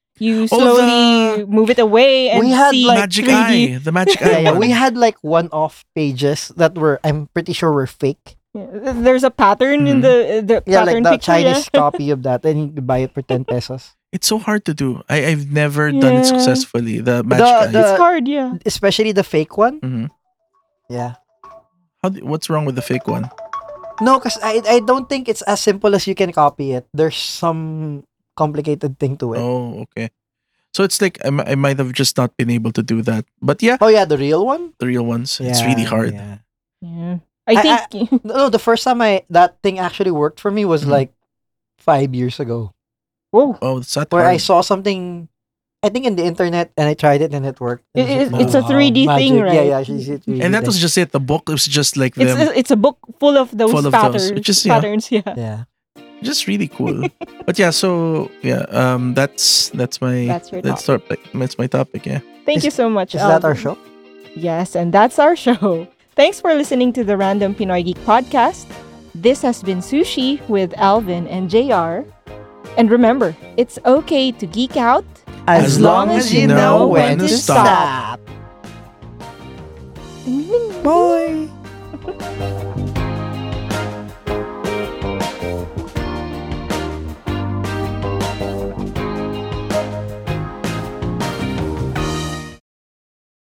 S1: slowly move it away and
S3: We had,
S1: see
S3: like,
S2: Magic
S1: 3D.
S2: Eye, the Magic
S3: Yeah,
S2: Eye.
S3: yeah.
S2: one.
S3: We had like one-off pages that I'm pretty sure were fake.
S1: Yeah, there's a pattern in the
S3: Yeah, like
S1: pattern
S3: the
S1: picture.
S3: Chinese copy of that, and you buy it for 10 pesos.
S2: It's so hard to do. I've never done it
S1: Yeah.
S2: successfully. The Magic Eye.
S1: It's hard, yeah.
S3: Especially the fake one.
S2: Mhm.
S3: Yeah.
S2: What's wrong with the fake one?
S3: No, because I don't think it's as simple as you can copy it. There's some complicated thing to it.
S2: Oh, okay. So it's like I might have just not been able to do that. But yeah,
S3: Oh yeah, the real one?
S2: the real ones, it's really hard.
S3: Yeah.
S1: Yeah. I
S3: I-
S1: think
S3: No, the first time that thing actually worked for me was
S2: Mhm.
S3: like 5 years ago.
S1: whoa.
S2: Oh, it's that
S3: Where I
S2: hard.
S3: saw something, I think in the internet, and I tried it and it worked. And
S1: It-
S3: was
S2: it's a
S1: 3D thing,
S3: magic. Yeah,
S1: right?
S3: yeah. Actually, it's 3D
S2: And that
S3: thing.
S2: was just it. The book was just like
S1: It's
S2: them.
S1: it's a book full of those
S2: Full of those,
S1: patterns.
S2: which is, yeah.
S1: patterns, yeah.
S3: Yeah.
S2: Just really cool. But yeah, so yeah, that's my
S1: That's your
S2: that's my topic. Yeah.
S1: Thank
S3: Is-
S1: you so much.
S3: Is that our
S1: Alvin.
S3: show?
S1: Yes, and that's our show. Thanks for listening to the Random Pinoy Geek podcast. This has been Sushi with Alvin and JR. And remember, it's okay to geek out
S2: As long as you know when to stop.
S3: Bye.